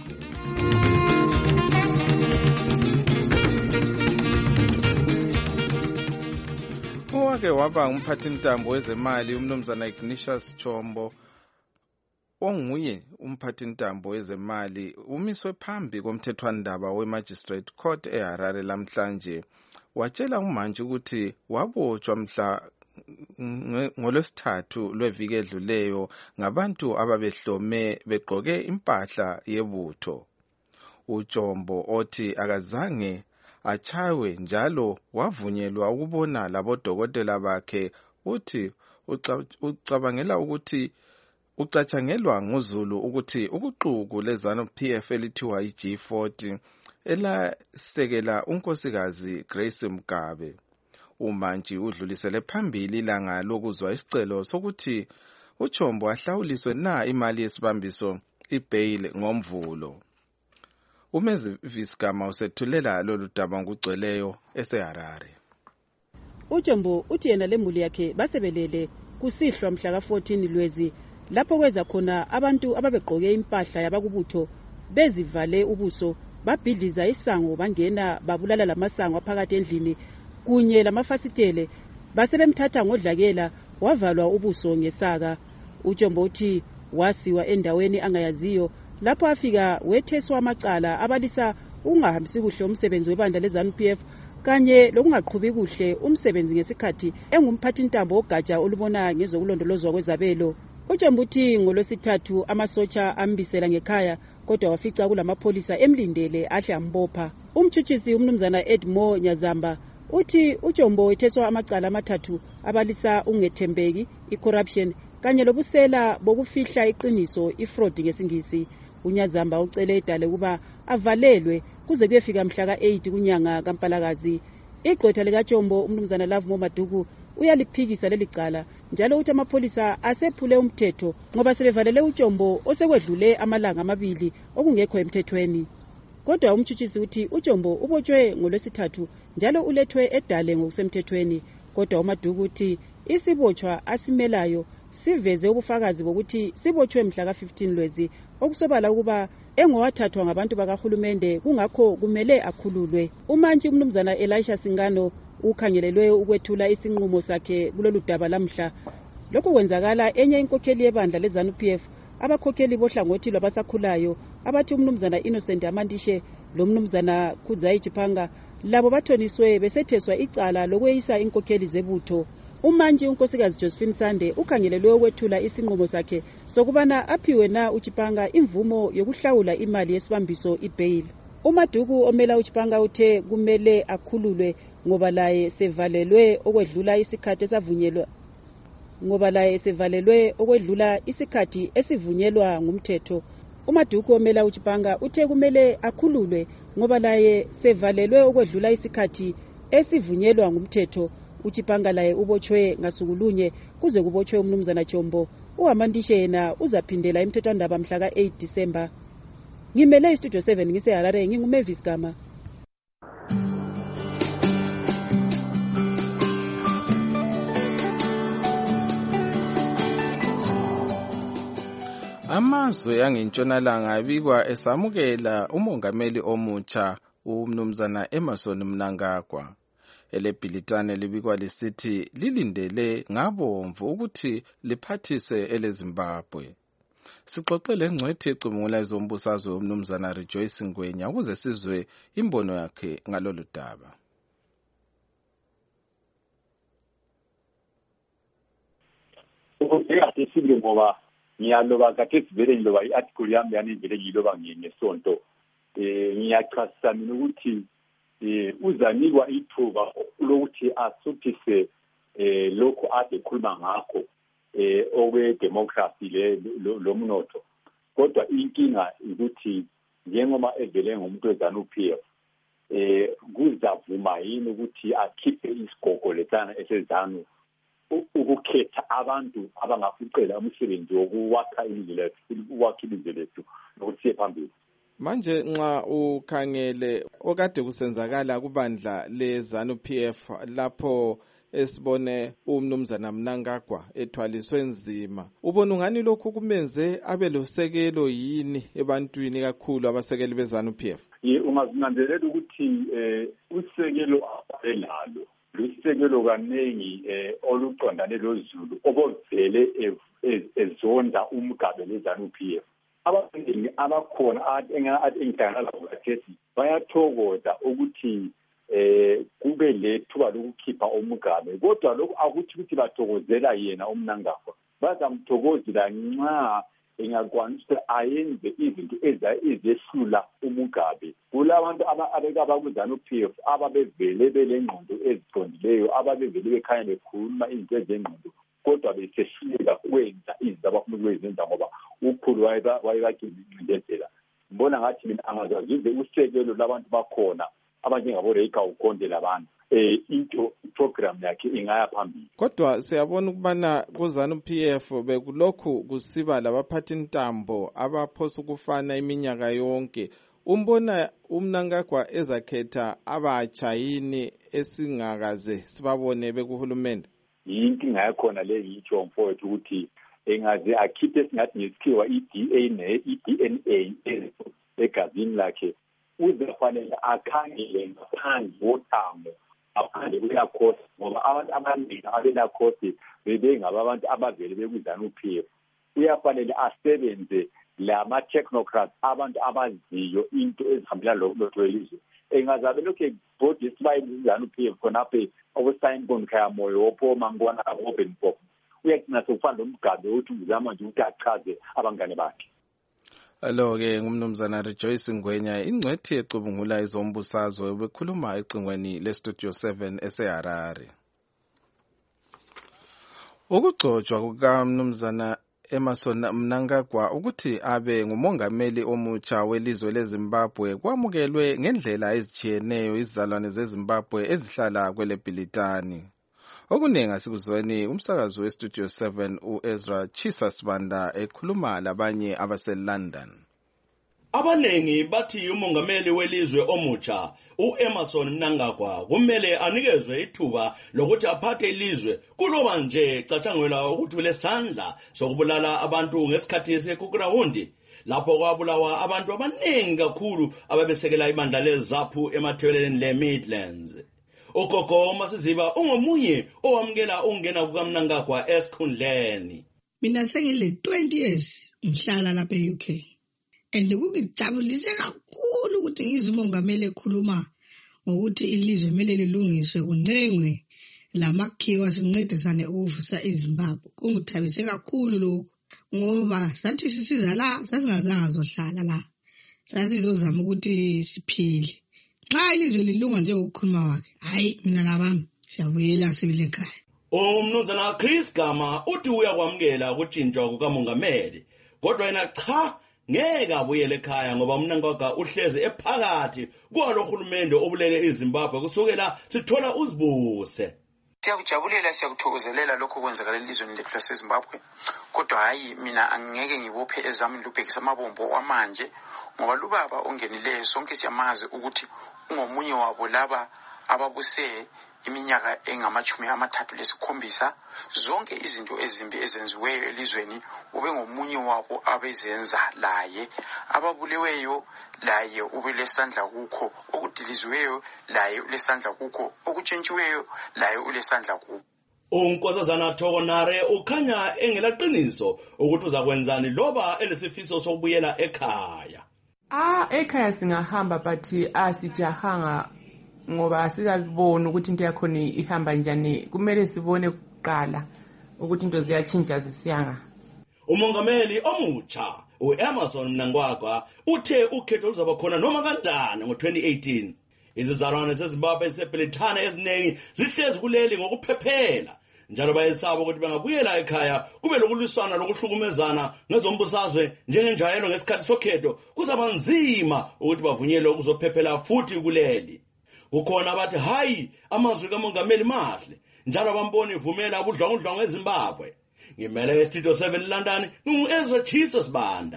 Owake waba umphathintambo wezemali umnumzana Ignatius Chombo onguye umphathintambo wezemali umiswe phambi komthethwandaba weMagistrate Court eHarare lamhlanje. Watshela umantshi ukuthi wabotshwa mhla ngolwesithathu lweviki edluleyo ngabantu ababehlome begqoke impahla yebutho. UChombo othi akazange achaywe njalo wavunyelwa ukubona labodokotela bakhe. Uthi ucabangela ukuthi ucatshangelwa nguzulu ukuthi ukuquku leZANU-P F elithiwa i-G forty elasekela unkosikazi Grace Mugabe. Umantshi udlulisele phambili ilanga lokuzwa isicelo sokuthi uChombo ahlawuliswe na imali yesibambiso ibail ngomvulo. Umezi Visigama usethulela lolu daba ngugcweleyo eseHarare. uChombo uthi yena lemuli yakhe basebelele kusihlwa mhla ka fourteen Lwezi lapho kweza khona abantu ababegqoke impahla yabakubutho bezivale ubuso babhidliza isango bangena babulala lamasango aphakathi endlini kunye lamafasitele basebemthatha ngodlakela wavalwa ubuso ngesaka. uChombo uthi wasiwa endaweni angayaziyo lapho afika wetheswa amacala abalisa ungahambisi kuhle umsebenzi webandla leZANU-P F kanye lokungaqhubi kuhle umsebenzi ngesikhathi engumphathintambo ogatsha olubona ngezokulondolozwa kwezabelo. uChombo uthi ngolwesithathu amasotsha ambisela ngekhaya kodwa wafica kulamapholisa emlindele ahle ambopha. Umtshutshisi umnumzana Edmo Nyazamba uthi uChombo wetheswa amacala amathathu abalisa ungethembeki, icorruption kanye lobusela bokufihla iqiniso, ifraud ngesingisi. uNyazamba ucele idale kuba avalelwe kuze kuyefika mhla ka eight kunyanga kaMpalakazi. Igqwetha likaChombo umnumzana Love Momaduku uyaliphikisa leli cala njalo uthi amapholisa asephule umthetho ngoba sebevalele uChombo osekwedlule amalanga amabili okungekho emthethweni. Kodwa umtshutshisi uthi uChombo ubotshwe ngolwesithathu njalo ulethwe edale ngokusemthethweni. Kodwa uMaduku uthi isibotshwa asimelayo siveze ubufakazi bokuthi sibotshwe mhla ka fifteen Lwezi okusobala ukuba engowathathwa ngabantu bakahulumende kungakho kumele akhululwe. Umantshi umnumzana Elisha Singano ukhangelelwe ukwethula isinqumo sakhe kulolu daba lamhla. Lokho kwenzakala enye inkokheli yebandla leZANU-P F abakhokheli bohlangothi lwabasakhulayo abathi umnumzana Innocent Amandishe lo mnumzana Kudzai Chipanga labo bathoniswe besetheswa icala lokweyisa inkokheli zebutho. Umantshi unkosikazi Josephine Sande ukhangelelwe ukwethula isinqumo sakhe sokubana aphiwe na uChipanga imvumo yokuhlawula imali yesibambiso ibail. uMaduku omela uChipanga uthe kumele akhululwe ngoba laye sevalelwe okwedlula isikhathi esavunyelwa ngoba laye sevalelwe okwedlula isikhathi esivunyelwa ngumthetho. uMaduku omela uChipanga uthe kumele akhululwe ngoba laye sevalelwe okwedlula isikhathi esivunyelwa ngumthetho. uChipanga laye ubotshwe ngasukulunye kuze kubotshwe umnumzana Chombo. uAmandishe yena uzaphindela imthethwandaba mhla ka eight December. Ngimele istudio seven ngiseHarare nginguMavis Gama. Amazwe angentshonalanga abikwa esamukela umongameli omutsha umnumzana Emmerson Mnangagwa. Elebhilitane libikwa lisithi lilindele ngabomvu ukuthi liphathise eleZimbabwe. Sixoxele ngcwethi ecubungula izombusazwe umnumzana Rejoice Ngwenya ukuze sizwe imbono yakhe ngalolu daba. Ukufika sibili ngoba ngiyaloba kade sivele ngiloba i-article yami yanendlela ngiloba ngesonto. Eh ngiyachasisa mina ukuthi eh uzanikwa ithuba lokuthi asuthise eh lokho ade khuluma ngakho eh owe democracy le lomnotho. Kodwa inkinga ukuthi njengoba evele ngumuntu wezanu P F eh kuzavuma yini ukuthi akhiphe isigogo lesana esezanu ukukhetha abantu abangafucela umsebenzi wokuwakha indlela ukwakha ilizwe lethu nokuthi phambili. Manje nxa ukhangele okade kusenzakala kubandla leZanu P F lapho esibone umnumzana Mnangagwa ethwaliswe nzima, ubona ngani lokhu kumenze abe losekelo yini ebantwini kakhulu abasekeli beZanu P F? Ungazinanzelela ukuthi eh usekelo abalalo lusekelo kaningi eh oluqondane loZulu obovele ezonda umgabe leZanu P F. Abafundi abakhona engingaqala ukuthetha bayathokoza ukuthi eh kube lethuba lokukhipha umgabe, kodwa lokho akuthi ukuthi bathokozela yena uMnangagwa, bazamthokozela nxa engakwanisa ayenze izinto ezehlula umugabe. Kulabantu ababeka kuZanu P F ababevele belengqondo eziqondileyo, ababevele bekhanya bekhuluma izinto ezengqondo, kodwa besehluleka ukwenza izinto abafuna ukwenza ngoba ukhulu wayebaqindezela. Mbona ngathi mina angazazize usekelo labantu bakhona abanjengabo Reika ukonde labantu eh into program yakhe ingaya phambili. Kodwa siyabona ukubana kuZanu P F bekulokhu kusiba labaphathi intambo abaphosa ukufana iminyaka yonke. Umbona uMnangagwa ezakhetha abatsha yini esingakaze sibabone bekuhulumende? Inkinga yakhona le yitsho mfowethu ukuthi engaze akhiphe singathi ngesikhiwa i-D N A i-D N A egazini lakhe uzafanele akhangele ngaphandle wothango aphandle kuyakhosi ngoba abantu abaningi abelakhosi bebengaba abantu abavele bekuZanu P F. Uyafanele asebenze lama technocrats abantu abaziyo into ezihambela lokho welizwe. Engazabe lokho body slide iZanu P F khonapha okusayini konkhaya moyo opho mangwana open pop. Uyagcina sokufana nomgabe uthi uzama nje ukuthi achaze abangane bakhe. Alo ke ngumnumzana Rejoice Ngwenya ingcwethi ecubungula izombusazwe bekhuluma ecingweni le Studio seven eseHarare. Ukugcotshwa kukaMnumzana Emmerson Mnangagwa ukuthi abe ngumongameli omutsha welizwe leZimbabwe kwamukelwe ngendlela ezijiyeneyo izizalwane zeZimbabwe ezihlala kweleBhilitani. Okunengi asikuzweni umsakazi weStudio seven uEzra Chisa Sibanda ekhuluma labanye abaseLondon. Abanengi bathi umongameli welizwe omutsha uEmmerson Mnangagwa kumele anikezwe ithuba lokuthi aphathe ilizwe kuloba nje catshangela ukuthi ulesandla sokubulala abantu ngesikhathi sekukrawundi lapho kwabulawa abantu abanengi kakhulu ababesekela ibandla leZAPU emathweleni leMidlands. Ugogo Masiziba ungomunye owamukela ungena kukaMnangagwa esikhundleni. mina sengile twenty years ngihlala lapha e-U K and kungijabulise kakhulu ukuthi ngizwe umongameli ekhuluma ngokuthi ilizwe kumele lilungiswe kuncengwe lamakhiwa sincedisane ukuvusa iZimbabwe. Kungithabise kakhulu lokho ngoba sathi sisiza la sasingazange zohlala la sasizozama ukuthi siphile. Xa ilizwe lilunga nje ukukhuluma wakhe, hayi mina nabami siyabuyela sibile ekhaya. Umnumzana Chris Gama uthi uyakwamukela ukutshintshwa kukamongameli, kodwa yena cha ngeke abuyele ekhaya ngoba uMnangagwa uhleze ephakathi kwalo hulumende obulele iZimbabwe kusukela sithola uzibuse. Siyakujabulela siyakuthokozelela lokho kwenzakala elizweni lethu laseZimbabwe, kodwa hayi mina angeke ngibophe ezami lubhekisa amabombo wamanje ngoba lubaba ongenileyo sonke siyamazi ukuthi ungomunye wabo laba ababuse iminyaka engamachumi amathathu lesikhombisa. Zonke izinto ezimbi ezenziweyo elizweni ube ngomunye wabo abezenza laye, ababuleweyo laye ube lesandla kukho, okudiliziweyo laye ulesandla kukho, okutshentshiweyo laye ulesandla kukho. Unkosazana Thokonare ukhanya engelaqiniso ukuthi uzakwenzani loba elesifiso sokubuyela ekhaya. Ah, ekhaya singahamba but asijahanga ngoba asikaboni ukuthi into yakhona ihamba njani. Kumele sibone kuqala ukuthi into ziyatshintsha zisiyanga. Umongameli omutsha uEmmerson Mnangagwa uthe ukhetho luzaba khona noma kanjani ngo twenty eighteen. Izizalwane zeZimbabwe ezisebhelethana eziningi zihlezi kuleli ngokuphephela njalo bayesaba ukuthi bangabuyela ekhaya kube lokuliswana lokuhlukumezana ngezombusazwe njengenjayelo ngesikhathi sokhetho kuzaba nzima ukuthi bavunyelwe ukuzophephela futhi kuleli. Kukhona abathi hayi amazwi kamongameli mahle njalo abamboni ivumela ubudlwangudlwangu eZimbabwe. Ngimele eStudio seven London ngu-Ezra Chitsa Sibanda.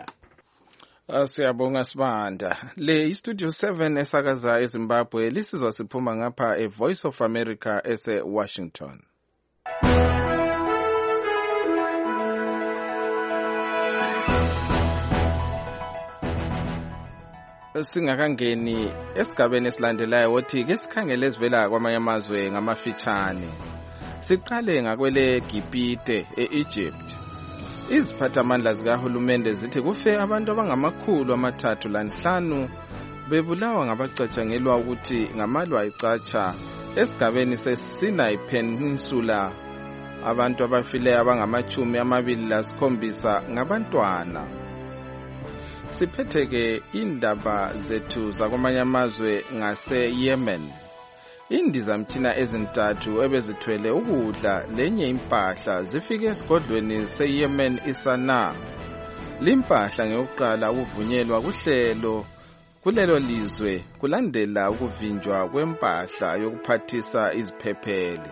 Siyabonga Sibanda. Le iStudio seven esakaza eZimbabwe lisizwa siphuma ngapha eVoice of America ese Washington. Singakangeni esigabeni esilandelayo wothi ke sikhangele ezivela kwamanye amazwe ngamafitshane. Siqale ngakwele Gibhite eEgypt. Iziphathamandla zikahulumende zithi kufe abantu abangamakhulu amathathu lanhlanu bebulawa ngabacatshangelwa ukuthi ngamalwa icatsha esigabeni seSinai Peninsula. Abantu abafileyo abangamachumi amabili lasikhombisa ngabantwana. Siphetheke indaba zethu zakwamanye amazwe ngase Yemen. Indizamtshina ezintathu ebezithwele ukudla lenye impahla zifike esigodlweni seYemen iSanaa. Limpahla ngeyokuqala ukuvunyelwa kuhlelo kulelo lizwe kulandela ukuvinjwa kwempahla yokuphathisa iziphepheli.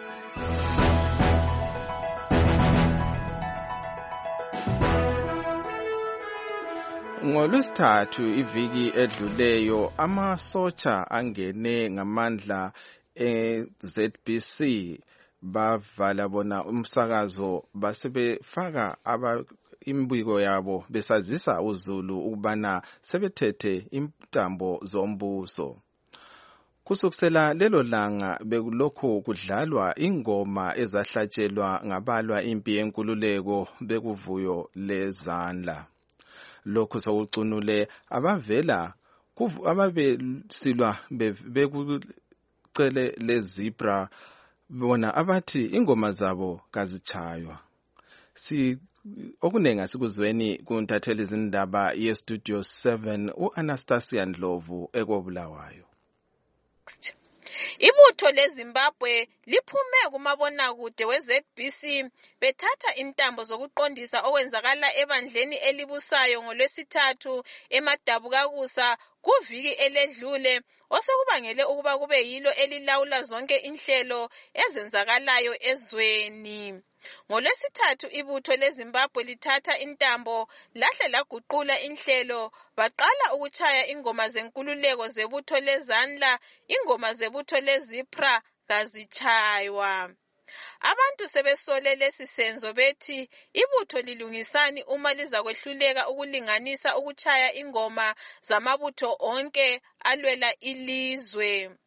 NgoLwesithathu iviki edluleyo amasotsha angene ngamandla e-Z B C bavala bona umsakazo basebefaka aba imbiko yabo besazisa uZulu ukubana sebethethe intambo zombuso. Kusukusela lelo langa bekulokho kudlalwa ingoma ezahlatshelwa ngabalwa impi yenkululeko bekuvuyo lezandla. Lokhu sokucunule abavela ababesilwa bekucele lezibra bona abathi ingoma zabo kazichaywa. Si okunenga sikuzweni kuntatheli izindaba yeStudio seven uAnastasia Ndlovu ekobulawayo. Ibutho leZimbabwe liphume kumabonakude we-Z B C bethatha intambo zokuqondisa okwenzakala ebandleni elibusayo ngoLwesithathu eMadabukakusa kuviki eledlule osekubangele ukuba kube yilo elilawula zonke inhlelo ezenzakalayo ezweni. NgoLwesithathu ibutho leZimbabwe lithatha intambo lahle laguqula inhlelo baqala ukuchaya ingoma zenkululeko zebutho lezandla, ingoma zebutho lezipra kazichaywa. Abantu sebesole lesi senzo bethi ibutho lilungisani uma liza kwehluleka ukulinganisa ukuchaya ingoma zamabutho onke alwela ilizwe.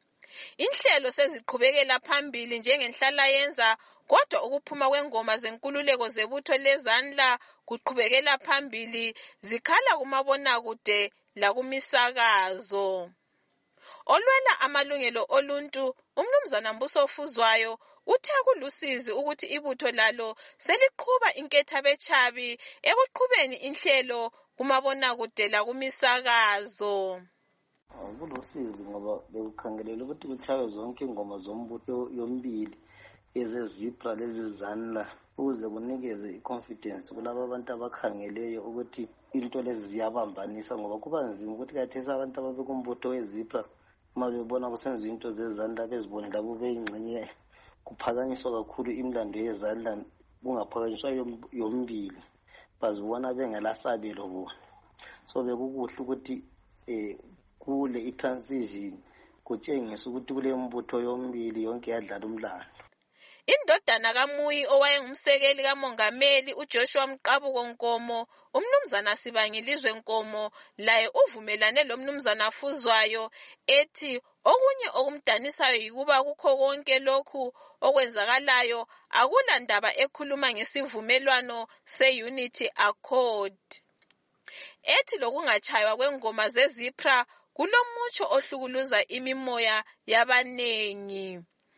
Inhlelo seziqhubekela phambili njengenhlala yenza kodwa ukuphuma kwengoma zenkululeko zebutho lezandla kuqhubekela phambili zikhala kumabonakude lakumisakazo. Olwela amalungelo oluntu umnumzana Mbuso Fuzwayo uthe kulusizi ukuthi ibutho lalo seliqhuba inketha bechabi ekuqhubeni inhlelo kumabonakude lakumisakazo. Kulusizi ngoba bekukhangelela ukuthi kuchawe zonke ingoma zombutho yombili ezezipra lezi zanla ukuze kunikeze iconfidence kulabo abantu abakhangeleyo ukuthi into lezi ziyabambanisa ngoba kuba nzima ukuthi kathesi abantu ababekumbutho wezipra uma bebona kusenziwa into zezandla bezibone labo beyingcenye kuphakanyiswa kakhulu imlando yezandla kungaphakanyiswa yombili bazibona bengelasabelo bona. So bekukuhle ukuthi eh kule i-transition kutshengisa ukuthi kule mbutho yombili yonke yadlala umlando. Indodana kaMuyi owayengumsekeli kamongameli uJoshua Mqabuko Nkomo, umnumzana Sibangilizwe Nkomo, laye uvumelane lo mnumzana Fuzwayo ethi okunye okumdanisayo yikuba kukho konke lokhu okwenzakalayo akula ndaba ekhuluma ngesivumelwano se-Unity Accord. Ethi lokungachaywa kwengoma zezipra kulomutsho ohlukuluza imimoya yabanengi.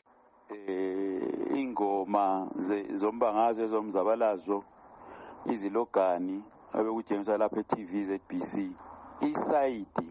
Eh ingoma zombangazwe zomzabalazo izilogani abekujengiswa lapha e-T V Z B C isayidi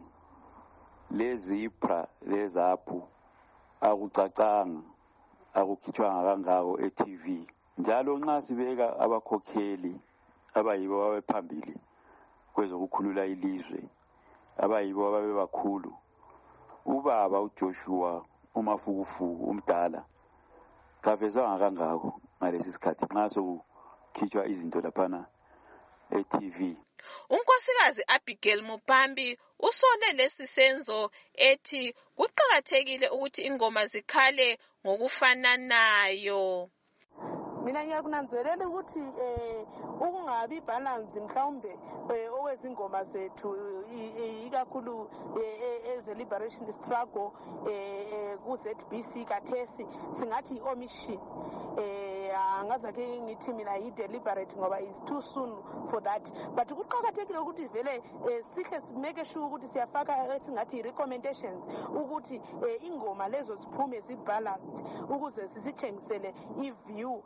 lezipra lezaphu akucacanga akukhitshwanga kangako e-T V njalo nxa sibeka abakhokheli abayibo abaphambili kwezokukhulula ilizwe abayibo ababebakhulu ubaba uJoshua uMafukufuku umdala kavezwanga kangako ngalesi sikhathi nxa sokukhitshwa izinto laphana e-T V. Unkosikazi Abigail Mupambi usole lesi senzo ethi kuqhakathekile ukuthi ingoma zikhale ngokufananayo. Mina ngiyakunanzelela ukuthi eh ukungabi balance mhlawumbe owezingoma zethu ikakhulu eze liberation struggle eh ku Z B C kathesi singathi omission eh angaza ke ngithi mina yi deliberate ngoba is too soon for that but kuqhakathekile ukuthi vele sihle simeke sure ukuthi siyafaka singathi recommendations ukuthi ingoma lezo ziphume zibalanced ukuze sisitshengisele iview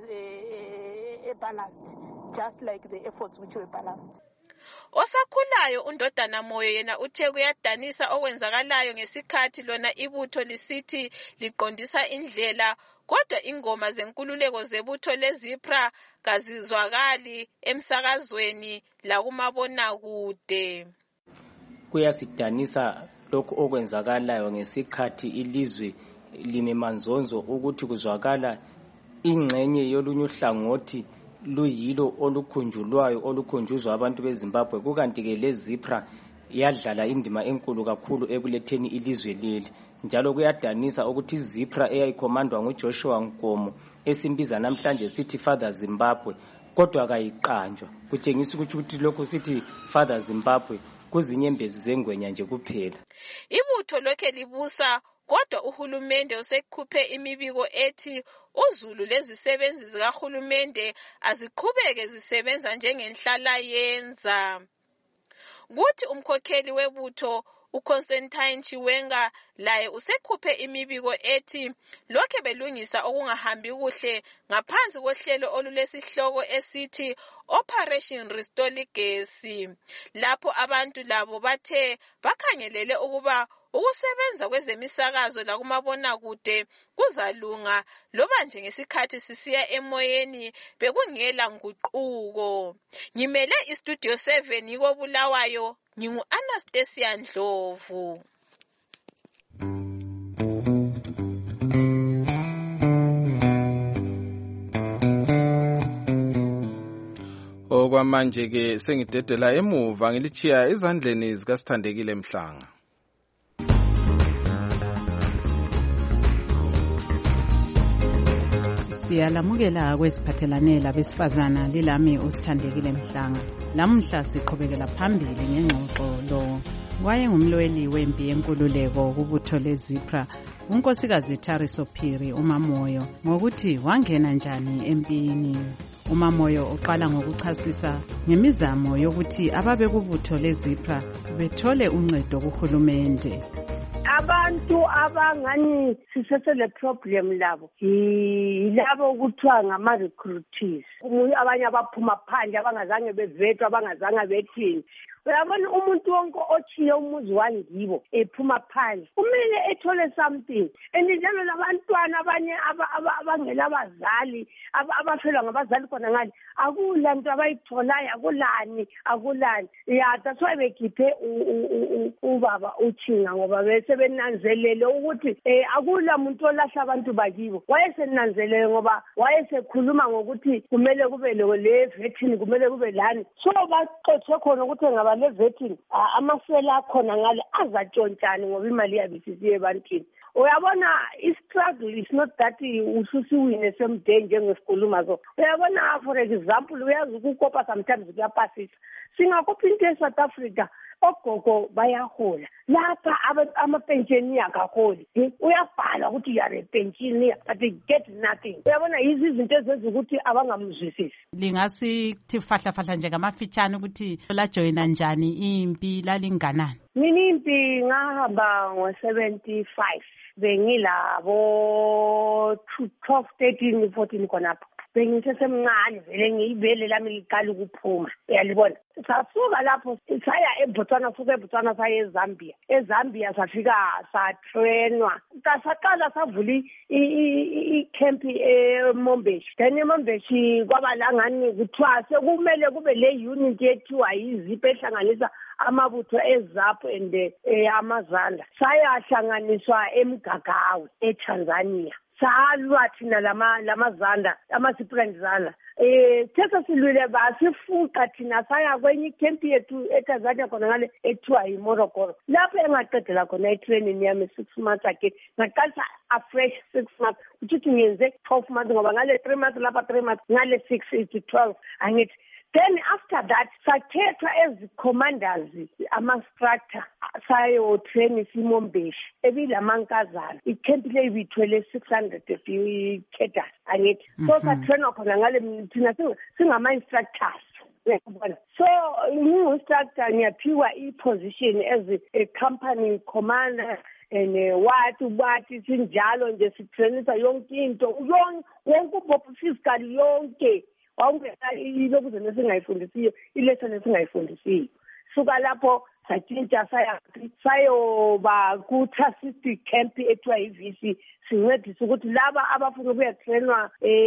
a balanced just like the efforts which were balanced. Osakhulayo undodana Moyo yena uthe kuyadanisa okwenzakalayo ngesikhathi lona ibutho lisithi liqondisa indlela kodwa ingoma zenkululeko zebutho lezipra kazizwakali emsakazweni lakumabonakude. Kuyasidanisa lokho okwenzakalayo ngesikhathi ilizwe limemanzonzo ukuthi kuzwakala ingxenye yolunye uhlangothi luyilo olukhunjulwayo olukhunjuzwa abantu beZimbabwe kukanti ke lezipra yadlala indima enkulu kakhulu ekuletheni ilizwe leli njalo kuyadanisa ukuthi izipra eyayikhomandwa nguJoshua Nkomo esimbiza namhlanje sithi Father Zimbabwe kodwa kayiqanjwa kutshengisa ukuthi lokho sithi Father Zimbabwe kuzinyembezi zengwenya nje kuphela. Ibutho lokhe libusa kodwa uhulumende usekhuphe imibiko ethi uZulu lezisebenzi zikahulumende aziqhubeke zisebenza njengenhlala yenza. Kuthi umkhokheli webutho uConstantine Chiwenga laye usekhuphe imibiko ethi lokhe belungisa okungahambi kuhle ngaphansi kohlelo olulesihloko esithi Operation Restore Legacy lapho abantu labo bathe bakhangelele ukuba ukusebenza kwezemisakazo lakumabonakude kuzalunga loba nje ngesikhathi sisiya emoyeni bekungela nguquko. Ngimele istudio seven yiko Bulawayo ngingu Anastasia Ndlovu. Okwamanje ke sengidedela emuva ngilichiya ezandleni zikaSithandekile Mhlanga. Siyalamukela kwesiphathelane labesifazana lilami uSithandekile Mhlanga. Lamhla siqhubekela phambili ngengxoxo lo wayengumlweli wempi yenkululeko kubutho lezipra unkosikazi Tariso Phiri uMamoyo ngokuthi wangena njani empini. uMamoyo uqala ngokuchasisa ngemizamo yokuthi ababe kubutho lezipra bethole uncedo kuhulumende. Abantu abangani sisesele problem labo yilabo ukuthiwa ngama-recruitees. Abanye abaphuma phandle abangazange bevetwa abangazange bethini. Uyabona umuntu wonke ochiye umuzi wangibo ephuma phandle kumele ethole something. Andijalo labantwana abanye abangela abazali abafelwa ngabazali khona ngani akula nto abayitholayo akulani akulani. Yeah, that's why bekhiphe ubaba uChinga ngoba bese benanzelele ukuthi eh akula umuntu olahla abantu bakibo. Wayesenanzelele ngoba wayesekhuluma ngokuthi kumele kube le vetting kumele kube lani. So baqothwe khona ukuthi ngaba le vetting amasela khona ngale azatshontshana ngoba imali yabisisiye ebantwini. Uyabona i-struggle is not that ususiwine someday njengesikhuluma so. Uyabona for example uyazi ukukopa sometimes kuyapasisa. Singakopa into eSouth Africa ogogo bayahola lapha amapensheni yakaholi uyabhala ukuthi you are a pensioner but they get nothing. Uyabona yizi izinto ezenza ukuthi abangamzwisisi. Lingasithi fahla fahla nje ngamafitshane ukuthi la joina njani impi lalinganani. Mina impi ngahamba ngo seventy-five bengilabo twelve thirteen fourteen khonapho. Bengisesemncane vele ngiyibele lami liqala ukuphuma. Uyalibona sasuka lapho saya eBotswana suka eBotswana saya eZambia. eZambia safika satrainwa saqala savula i-camp eMombeshi. Then eMombeshi kwaba la ngani kuthiwa sekumele kube le unit ethiwa yizipho ehlanganisa amabutho eZAPU and amazanda. Sayahlanganiswa eMgagawe eTanzania. Salwa thina lama lamazanda amasiprandzana eh thetha silwile basifuqa thina saya kwenye camp yethu eTanzania khona ngale ethiwa yiMorogoro. Lapho engaqedela khona itraining yami six months again ngaqalisa a fresh six months ukuthi ngiyenze twelve months ngoba ngale three months lapha three months ngale six it's twelve angithi. Then after that, sakhethwa as commanders, ama-structure, sayo train iSimombeshi, ebile amankazana. Ikhempi le ibithwele six hundred cadres, angithi. So satrainwa khona ngale thina singama-instructors. So ngingu-instructor ngiyaphiwa i-position as a company commander and wathi wathi sinjalo nje sitrainisa yonke into wonke ubophu physical yonke. Wawungekailokuze nesingayifundisiyo ilesson esingayifundisiyo suka lapho satshintsha saya sayoba ku-trust camp ethiwa yi-V C sincedisa ukuthi laba abafuna ukuyatrainwa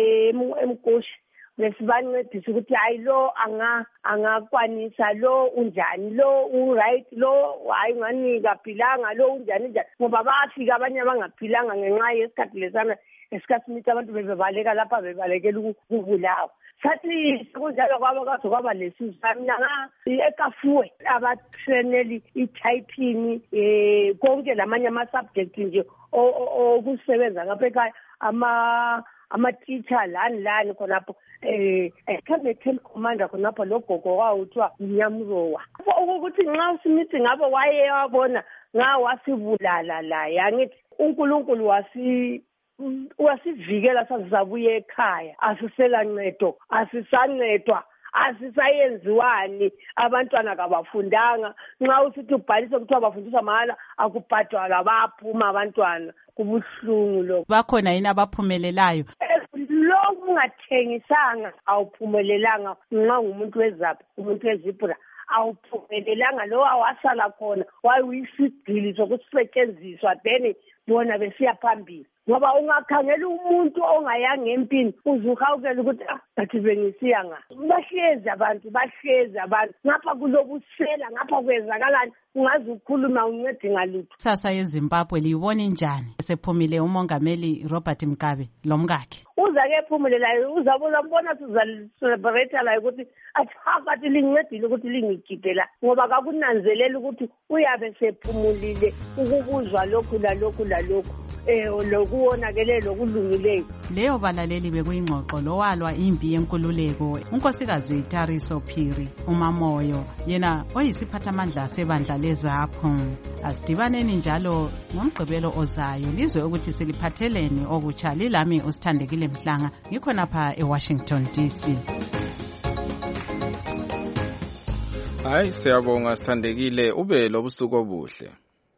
eMkoshi besibancedisa ukuthi hayi lo angakwanisa lo unjani lo u-right lo hayi ngani kaphilanga lo unjani njani ngoba bafika abanye abangaphilanga ngenxa yesikhathi lesana esikhathini abantu bebebaleka lapha bebalekela ukubulawa. Sathi kunjalo kwaba kwaze kwaba lesizwe mina ekafuwe abatraineli i-typing eh konke lamanye ama-subject nje okusebenza ngapha ekhaya ama ama-teacher lani lani khonapho eh cabinet commander khonapho logogo kwawuthiwa Nyamrowa ukuthi nxa usimithi ngabo waye wabona nga wasibulala la yangithi uNkulunkulu wasi wasivikela sazizabuye ekhaya asisela ncedo asisancedwa asisayenziwani abantwana kabafundanga nxa usithi ubhalise kuthiwa bafundiswa mahala akubhadalwa baphuma abantwana kubuhlungu lo. Bakhona yini abaphumelelayo? Lo ungathengisanga awuphumelelanga nxa ngumuntu weZAPU umuntu weZipra awuphumelelanga lo awasala khona wayisigqili sokusetshenziswa then bona besiya phambili. Ngoba ungakhangela umuntu ongayanga empini uzuhawukela ukuthi ah bathi bengisiya nga. Bahlezi abantu bahlezi abantu ngapha kulobusela ngapha kwezakalani ungazi ukukhuluma uncede ngalutho. Sasa yeZimbabwe liyibona njani sephumile umongameli Robert Mugabe lomkakhe? Uza ke ephumelelayo uzabona mbona sizacelebrate la ukuthi athi phakathi lincedile ukuthi lingikhiphe la ngoba kakunanzelela ukuthi uyabe sephumulile ukubuzwa lokhu la lokhu la lokhu. eh lokuwonakele lokulungileyo. Leyo balaleli bekuyingxoxo lowalwa impi yenkululeko unkosikazi Tariso Phiri uMamoyo yena oyisiphathamandla sebandla leZAPHU. Asidibaneni njalo ngomgqibelo ozayo lizwe ukuthi siliphatheleni okutsha. Lilami uSithandekile Mhlanga ngikhonapha eWashington D C. Hayi siyabonga Sithandekile, ube lobusuku obuhle.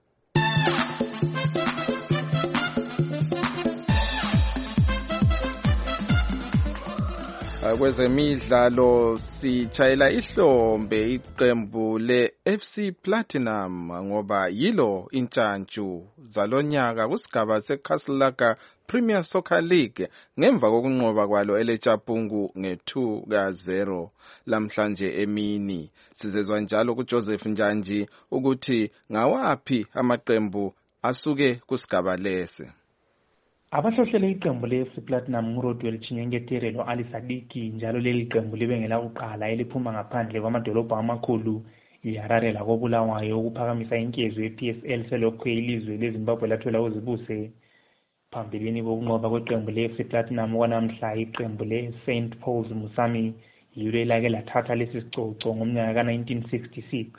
Kwezemidlalo sichayela ihlombe iqembu le-F C Platinum ngoba yilo intshantshu zalonyaka kusigaba seKaslaka Premier Soccer League ngemva kokunqoba kwalo eLechapungu nge-two ka zero lamhlanje emini. Sizezwa njalo kuJoseph Njanji ukuthi ngawaphi amaqembu asuke kusigaba lese. Abahlohlele iqembu le-F C Platinum nguRodwell Chinyengetere lo-Ali Sadiki njalo leli qembu libe ngelakuqala eliphuma ngaphandle kwamadolobha amakhulu iHarare lakoBulawayo ukuphakamisa inkezo ye-P S L selokhu ilizwe leZimbabwe lathola uzibuse. Phambilini kokunqoba kweqembu le-F C Platinum kwanamhla iqembu le-Saint Paul's Musami yilo elake lathatha lesi sicoco ngomnyaka ka nineteen sixty-six.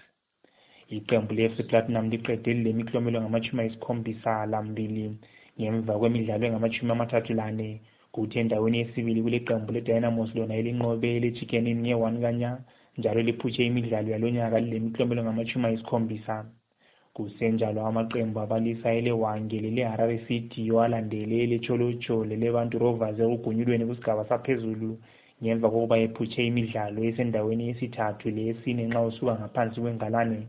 Iqembu le-F C Platinum liqedile lemiklomelo ngamachumi ayisikhombisa lambili ngemva kwemidlalo engamachumi amathathu lane. Kuthi endaweni yesibili kule qembu le-Dynamos lona elinqobe le-Chicken Inn nge-one kanya njalo liphutshe imidlalo yalonyaka lemiklomelo ngamachumi ayisikhombisa. Kusenjalo amaqembu abalisa eleWange lele-Harare City walandele le-Cholocho lele-Bantu Rovers ekugunyulweni kusigaba saphezulu ngemva kokuba ephutshe imidlalo esendaweni yesithathu leyesine nxa usuka ngaphansi kwengalane.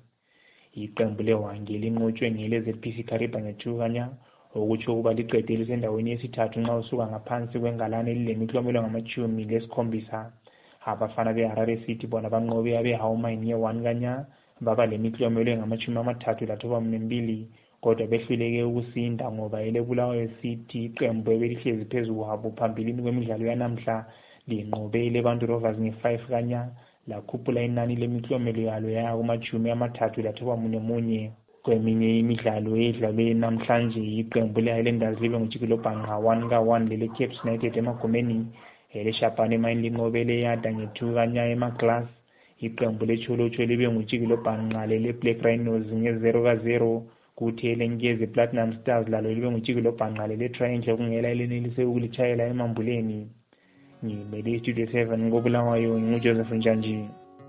Iqembu leWange linqotshwe ngele-Z P C Kariba nge-two kanya okutsho ukuba liqede lisendaweni yesithathu nxa usuka ngaphansi kwengalane lilemiklomelo ngamachumi lesikhombisa. Abafana beHarare City bona banqobe abeHaumine nge-one kanya baba lemiklomelo engamachumi amathathu lathoba mbili kodwa behluleke ukusinda ngoba eleBulawayo City iqembu ebelihlezi phezu kwabo phambilini kwemidlalo yanamhla linqobe eleBantu Rovers nge-five kanya lakhuphula inani lemiklomelo yalo yaya kumachumi amathathu lathoba munye. Kweminye imidlalo edlalwe namhlanje iqembu le-Highlanders libe nguJikilobhanqa one ka one lele-Cape United emagumeni eleshapane mine linqobe leyada nge-two kanya emaglass. Iqembu le-Cholocho libe nguJikilobhanqa lele-Black Rhinos nge-zero ka zero kuthi elenkezi Platinum Stars lalo libe nguJikilobhanqa lele-Triangle kungela elenelise ukulitshayela emambuleni. Ngimele iStudio seven ngoBulawayo nguJoseph Njanji.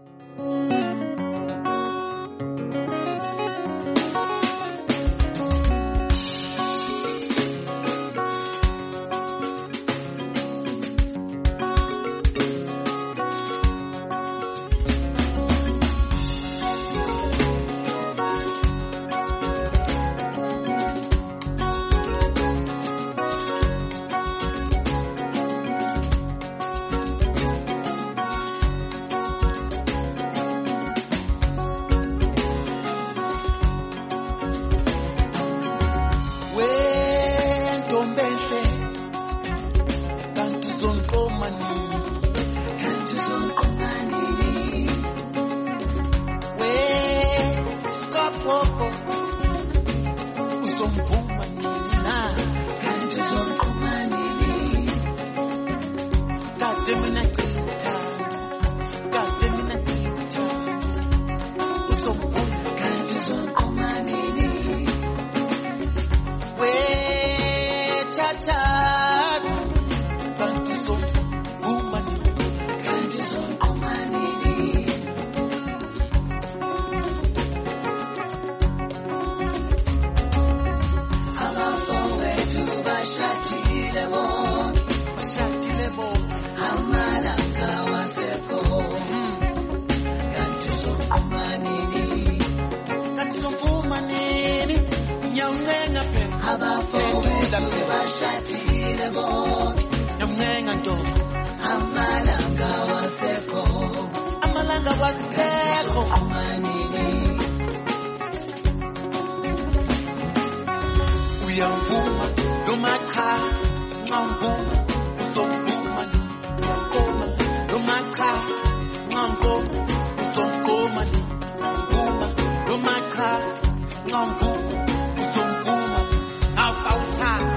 Uyamvuma noma cha, ngamvuma usomvuma ngoma noma cha, ngangoma usomgoma ngoma noma cha, ngamvuma usomvuma awufawutha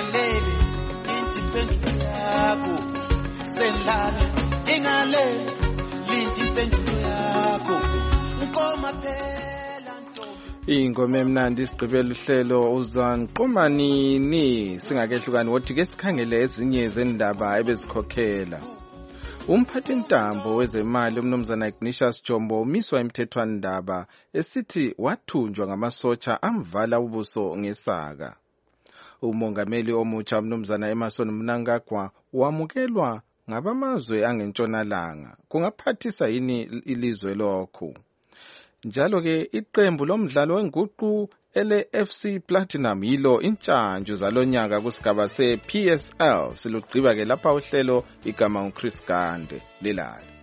ingilele linti impendulo yakho senlala ingalele linti impendulo yakho nkoma phela ingoma emnandi isigqibela uhlelo uzanqoma nini singakehlukani wothi ke sikhangele ezinye zendaba ebezikhokhela. Umphathi ntambo wezemali umnumzana Ignatius Chombo umiswa emthethwandaba esithi wathunjwa ngamasotsha amvala ubuso ngesaka. Umongameli omutsha umnumzana Emerson Mnangagwa wamukelwa ngabamazwe angentshonalanga. Kungaphathisa yini ilizwe lokho? Njalo ke iqembu lomdlalo wenguqu ele F C Platinum yilo intshantshu zalonyaka kusigaba se P S L silugqiba ke lapha uhlelo igama uChris Gande lelali.